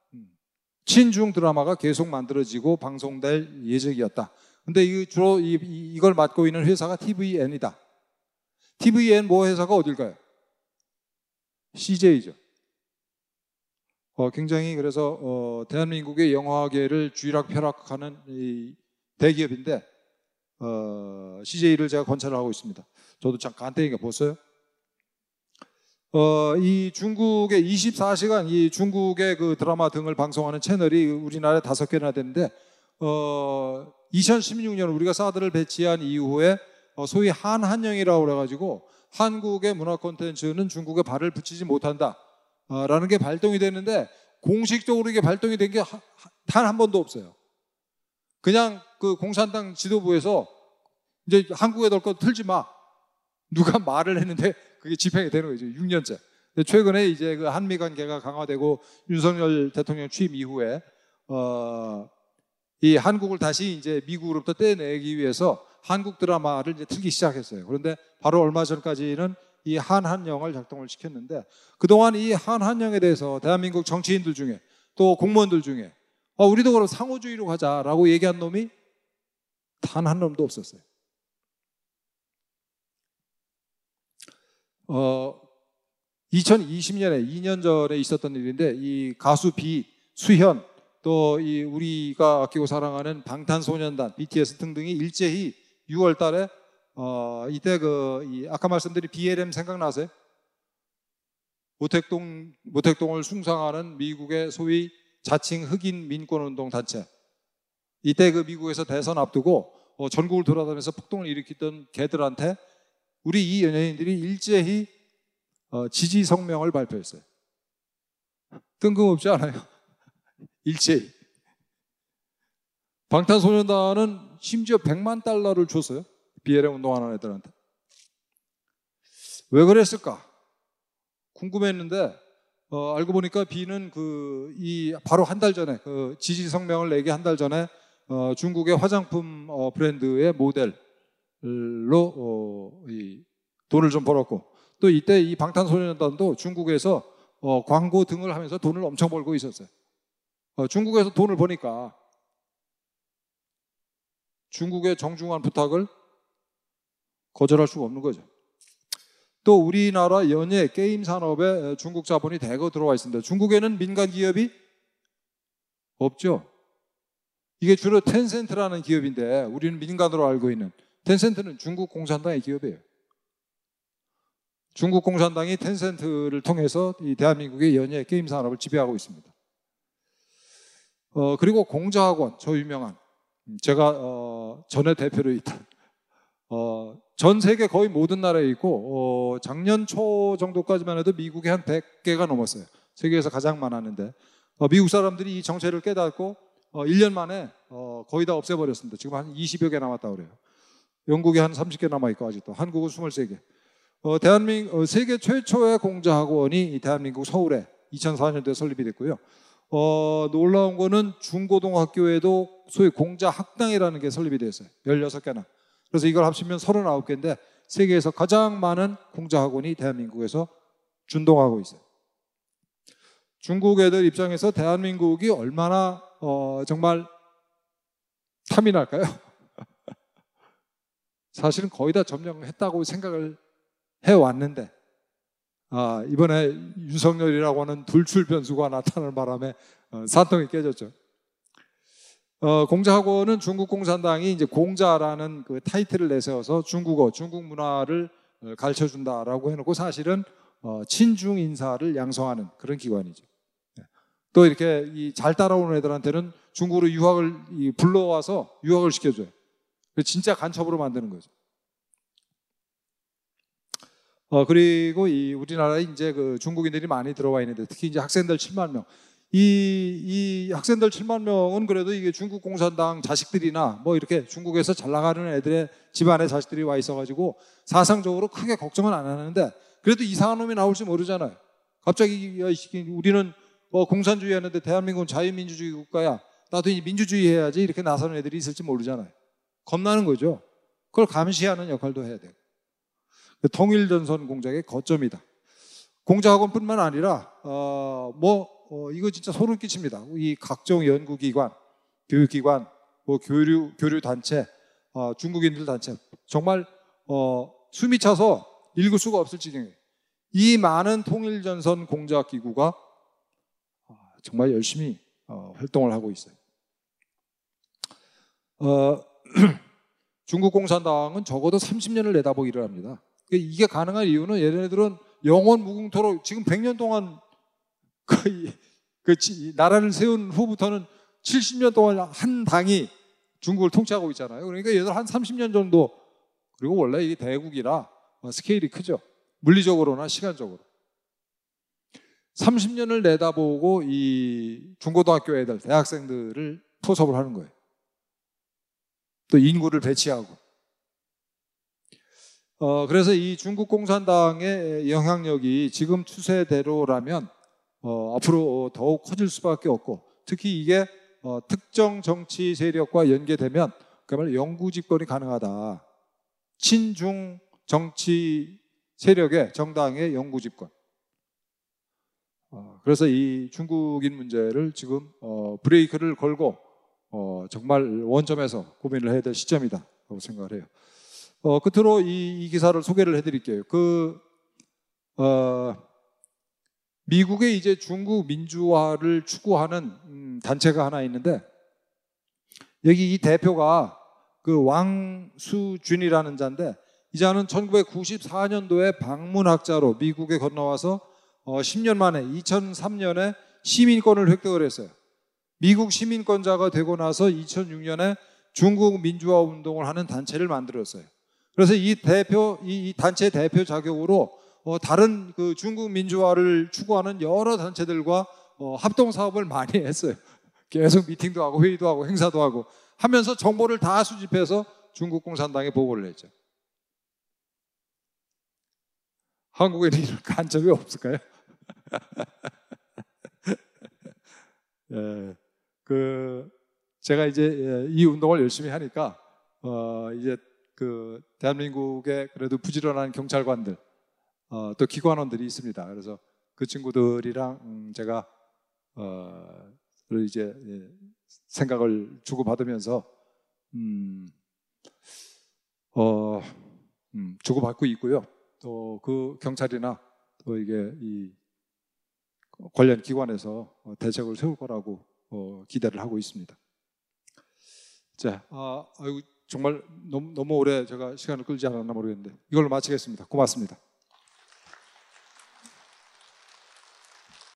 친중 드라마가 계속 만들어지고 방송될 예정이었다. 근데 이 주로 이, 이걸 맡고 있는 회사가 티비엔이다. 티비엔 모 회사가 어딜까요? 씨제이죠. 어, 굉장히 그래서 어, 대한민국의 영화계를 쥐락펴락하는 이 대기업인데 어, 씨제이를 제가 관찰을 하고 있습니다. 저도 잠깐 간단히가 봤어요. 어, 이 중국의 이십사 시간 이 중국의 그 드라마 등을 방송하는 채널이 우리나라에 다섯 개나 되는데 어, 이천십육 년 우리가 사드를 배치한 이후에 어, 소위 한한령이라고 그래가지고 한국의 문화 콘텐츠는 중국에 발을 붙이지 못한다라는 게 발동이 됐는데 공식적으로 이게 발동이 된 게 단 한 번도 없어요. 그냥 그 공산당 지도부에서 이제 한국에 넣을 거 틀지 마. 누가 말을 했는데 그게 집행이 되는 거죠. 육 년째. 최근에 이제 그 한미 관계가 강화되고 윤석열 대통령 취임 이후에 어, 이 한국을 다시 이제 미국으로부터 떼내기 위해서 한국 드라마를 이제 틀기 시작했어요. 그런데 바로 얼마 전까지는 이 한한령을 작동을 시켰는데 그동안 이 한한령에 대해서 대한민국 정치인들 중에 또 공무원들 중에 어, 우리도 그럼 상호주의로 가자라고 얘기한 놈이 단 한 놈도 없었어요. 어, 이천이십 년에 이 년 전에 있었던 일인데 이 가수 비, 수현 또 이 우리가 아끼고 사랑하는 방탄소년단, 비티에스 등등이 일제히 유월 달에 어, 이때 그 이 아까 말씀드린 비엘엠 생각나세요? 모택동 모택동을 숭상하는 미국의 소위 자칭 흑인 민권운동 단체. 이때 그 미국에서 대선 앞두고 어, 전국을 돌아다니면서 폭동을 일으켰던 개들한테 우리 이 연예인들이 일제히 어, 지지 성명을 발표했어요. 뜬금없지 않아요? 일제히. 방탄소년단은 심지어 백만 달러를 줬어요. 비엘엠 운동하는 애들한테. 왜 그랬을까? 궁금했는데 어, 알고 보니까 비는 그 이 바로 한 달 전에 그 지지 성명을 내기 한 달 전에 어, 중국의 화장품 어, 브랜드의 모델로 어, 이 돈을 좀 벌었고 또 이때 이 방탄소년단도 중국에서 어, 광고 등을 하면서 돈을 엄청 벌고 있었어요. 어, 중국에서 돈을 버니까 중국의 정중한 부탁을 거절할 수가 없는 거죠. 또 우리나라 연예 게임 산업에 중국 자본이 대거 들어와 있습니다. 중국에는 민간 기업이 없죠. 이게 주로 텐센트라는 기업인데 우리는 민간으로 알고 있는 텐센트는 중국 공산당의 기업이에요. 중국 공산당이 텐센트를 통해서 이 대한민국의 연예 게임 산업을 지배하고 있습니다. 어, 그리고 공자학원, 저 유명한 제가 어, 전에 대표로 있던 어, 전 세계 거의 모든 나라에 있고 어, 작년 초 정도까지만 해도 미국에 한 백 개가 넘었어요. 세계에서 가장 많았는데 어, 미국 사람들이 이 정체를 깨닫고 어, 일 년 만에 어, 거의 다 없애버렸습니다. 지금 한 이십여 개 남았다고 그래요. 영국에 한 삼십 개 남아있고 아직도 한국은 스물세 개. 어, 대한민국 어, 세계 최초의 공자학원이 대한민국 서울에 이천사 년도에 설립이 됐고요. 어, 놀라운 거는 중고등학교에도 소위 공자학당이라는 게 설립이 됐어요. 열여섯 개나. 그래서 이걸 합치면 서른아홉 개인데 세계에서 가장 많은 공자학원이 대한민국에서 준동하고 있어요. 중국 애들 입장에서 대한민국이 얼마나 어, 정말 탐이 날까요? 사실은 거의 다 점령했다고 생각을 해왔는데 아, 이번에 윤석열이라고 하는 돌출 변수가 나타날 바람에 어, 산통이 깨졌죠. 어, 공자학원은 중국 공산당이 이제 공자라는 그 타이틀을 내세워서 중국어, 중국 문화를 가르쳐 준다라고 해놓고 사실은 어, 친중 인사를 양성하는 그런 기관이죠. 또 이렇게 이 잘 따라오는 애들한테는 중국으로 유학을 이 불러와서 유학을 시켜줘요. 진짜 간첩으로 만드는 거죠. 어, 그리고 이 우리나라에 이제 그 중국인들이 많이 들어와 있는데 특히 이제 학생들 칠만 명. 이, 이 학생들 칠만 명은 그래도 이게 중국 공산당 자식들이나 뭐 이렇게 중국에서 잘 나가는 애들의 집안에 자식들이 와 있어가지고 사상적으로 크게 걱정은 안 하는데 그래도 이상한 놈이 나올지 모르잖아요. 갑자기 우리는 어, 공산주의 하는데 대한민국은 자유민주주의 국가야. 나도 이제 민주주의 해야지 이렇게 나서는 애들이 있을지 모르잖아요. 겁나는 거죠. 그걸 감시하는 역할도 해야 돼요. 통일전선 공작의 거점이다. 공자학원뿐만 아니라 어, 뭐 어, 이거 진짜 소름 끼칩니다. 이 각종 연구기관, 교육기관, 뭐 교류 교류 단체, 어, 중국인들 단체 정말 어, 숨이 차서 읽을 수가 없을 지경이에요. 이 많은 통일전선 공작 기구가 정말 열심히 어, 활동을 하고 있어요. 어, 중국 공산당은 적어도 삼십 년을 내다보기를 합니다. 이게 가능한 이유는 얘네들은 영원 무궁토록 지금 백 년 동안 거의 그 나라를 세운 후부터는 칠십 년 동안 한 당이 중국을 통치하고 있잖아요. 그러니까 얘들 한 삼십 년 정도 그리고 원래 이게 대국이라 어, 스케일이 크죠. 물리적으로나 시간적으로. 삼십 년을 내다보고 이 중고등학교 애들, 대학생들을 포섭을 하는 거예요. 또 인구를 배치하고. 어, 그래서 이 중국 공산당의 영향력이 지금 추세대로라면 어, 앞으로 더욱 커질 수밖에 없고, 특히 이게 어, 특정 정치 세력과 연계되면 그야말로 영구 집권이 가능하다. 친중 정치 세력의 정당의 영구 집권. 어, 그래서 이 중국인 문제를 지금 어, 브레이크를 걸고 어, 정말 원점에서 고민을 해야 될 시점이다라고 생각을 해요. 어, 끝으로 이, 이 기사를 소개를 해드릴게요. 그 어, 미국의 이제 중국 민주화를 추구하는 음, 단체가 하나 있는데, 여기 이 대표가 그 왕수준이라는 자인데, 이 자는 천구백구십사 년도에 방문학자로 미국에 건너와서 어, 십 년 만에 이천삼 년에 시민권을 획득을 했어요. 미국 시민권자가 되고 나서 이천육 년에 중국 민주화 운동을 하는 단체를 만들었어요. 그래서 이 대표, 이, 이 단체 대표 자격으로 어, 다른 그 중국 민주화를 추구하는 여러 단체들과 어, 합동 사업을 많이 했어요. 계속 미팅도 하고 회의도 하고 행사도 하고 하면서 정보를 다 수집해서 중국 공산당에 보고를 했죠. 한국에는 이런 간접이 없을까요? 예, 그 제가 이제 이 운동을 열심히 하니까 어, 이제 그 대한민국의 그래도 부지런한 경찰관들 어, 또 기관원들이 있습니다. 그래서 그 친구들이랑 음, 제가 어, 이제 예, 생각을 주고받으면서 음, 어, 음, 주고받고 있고요. 또 그 경찰이나 또 이게 이 관련 기관에서 대책을 세울 거라고 어, 기대를 하고 있습니다. 자, 아, 아이고, 정말 너무, 너무 오래 제가 시간을 끌지 않았나 모르겠는데 이걸로 마치겠습니다. 고맙습니다.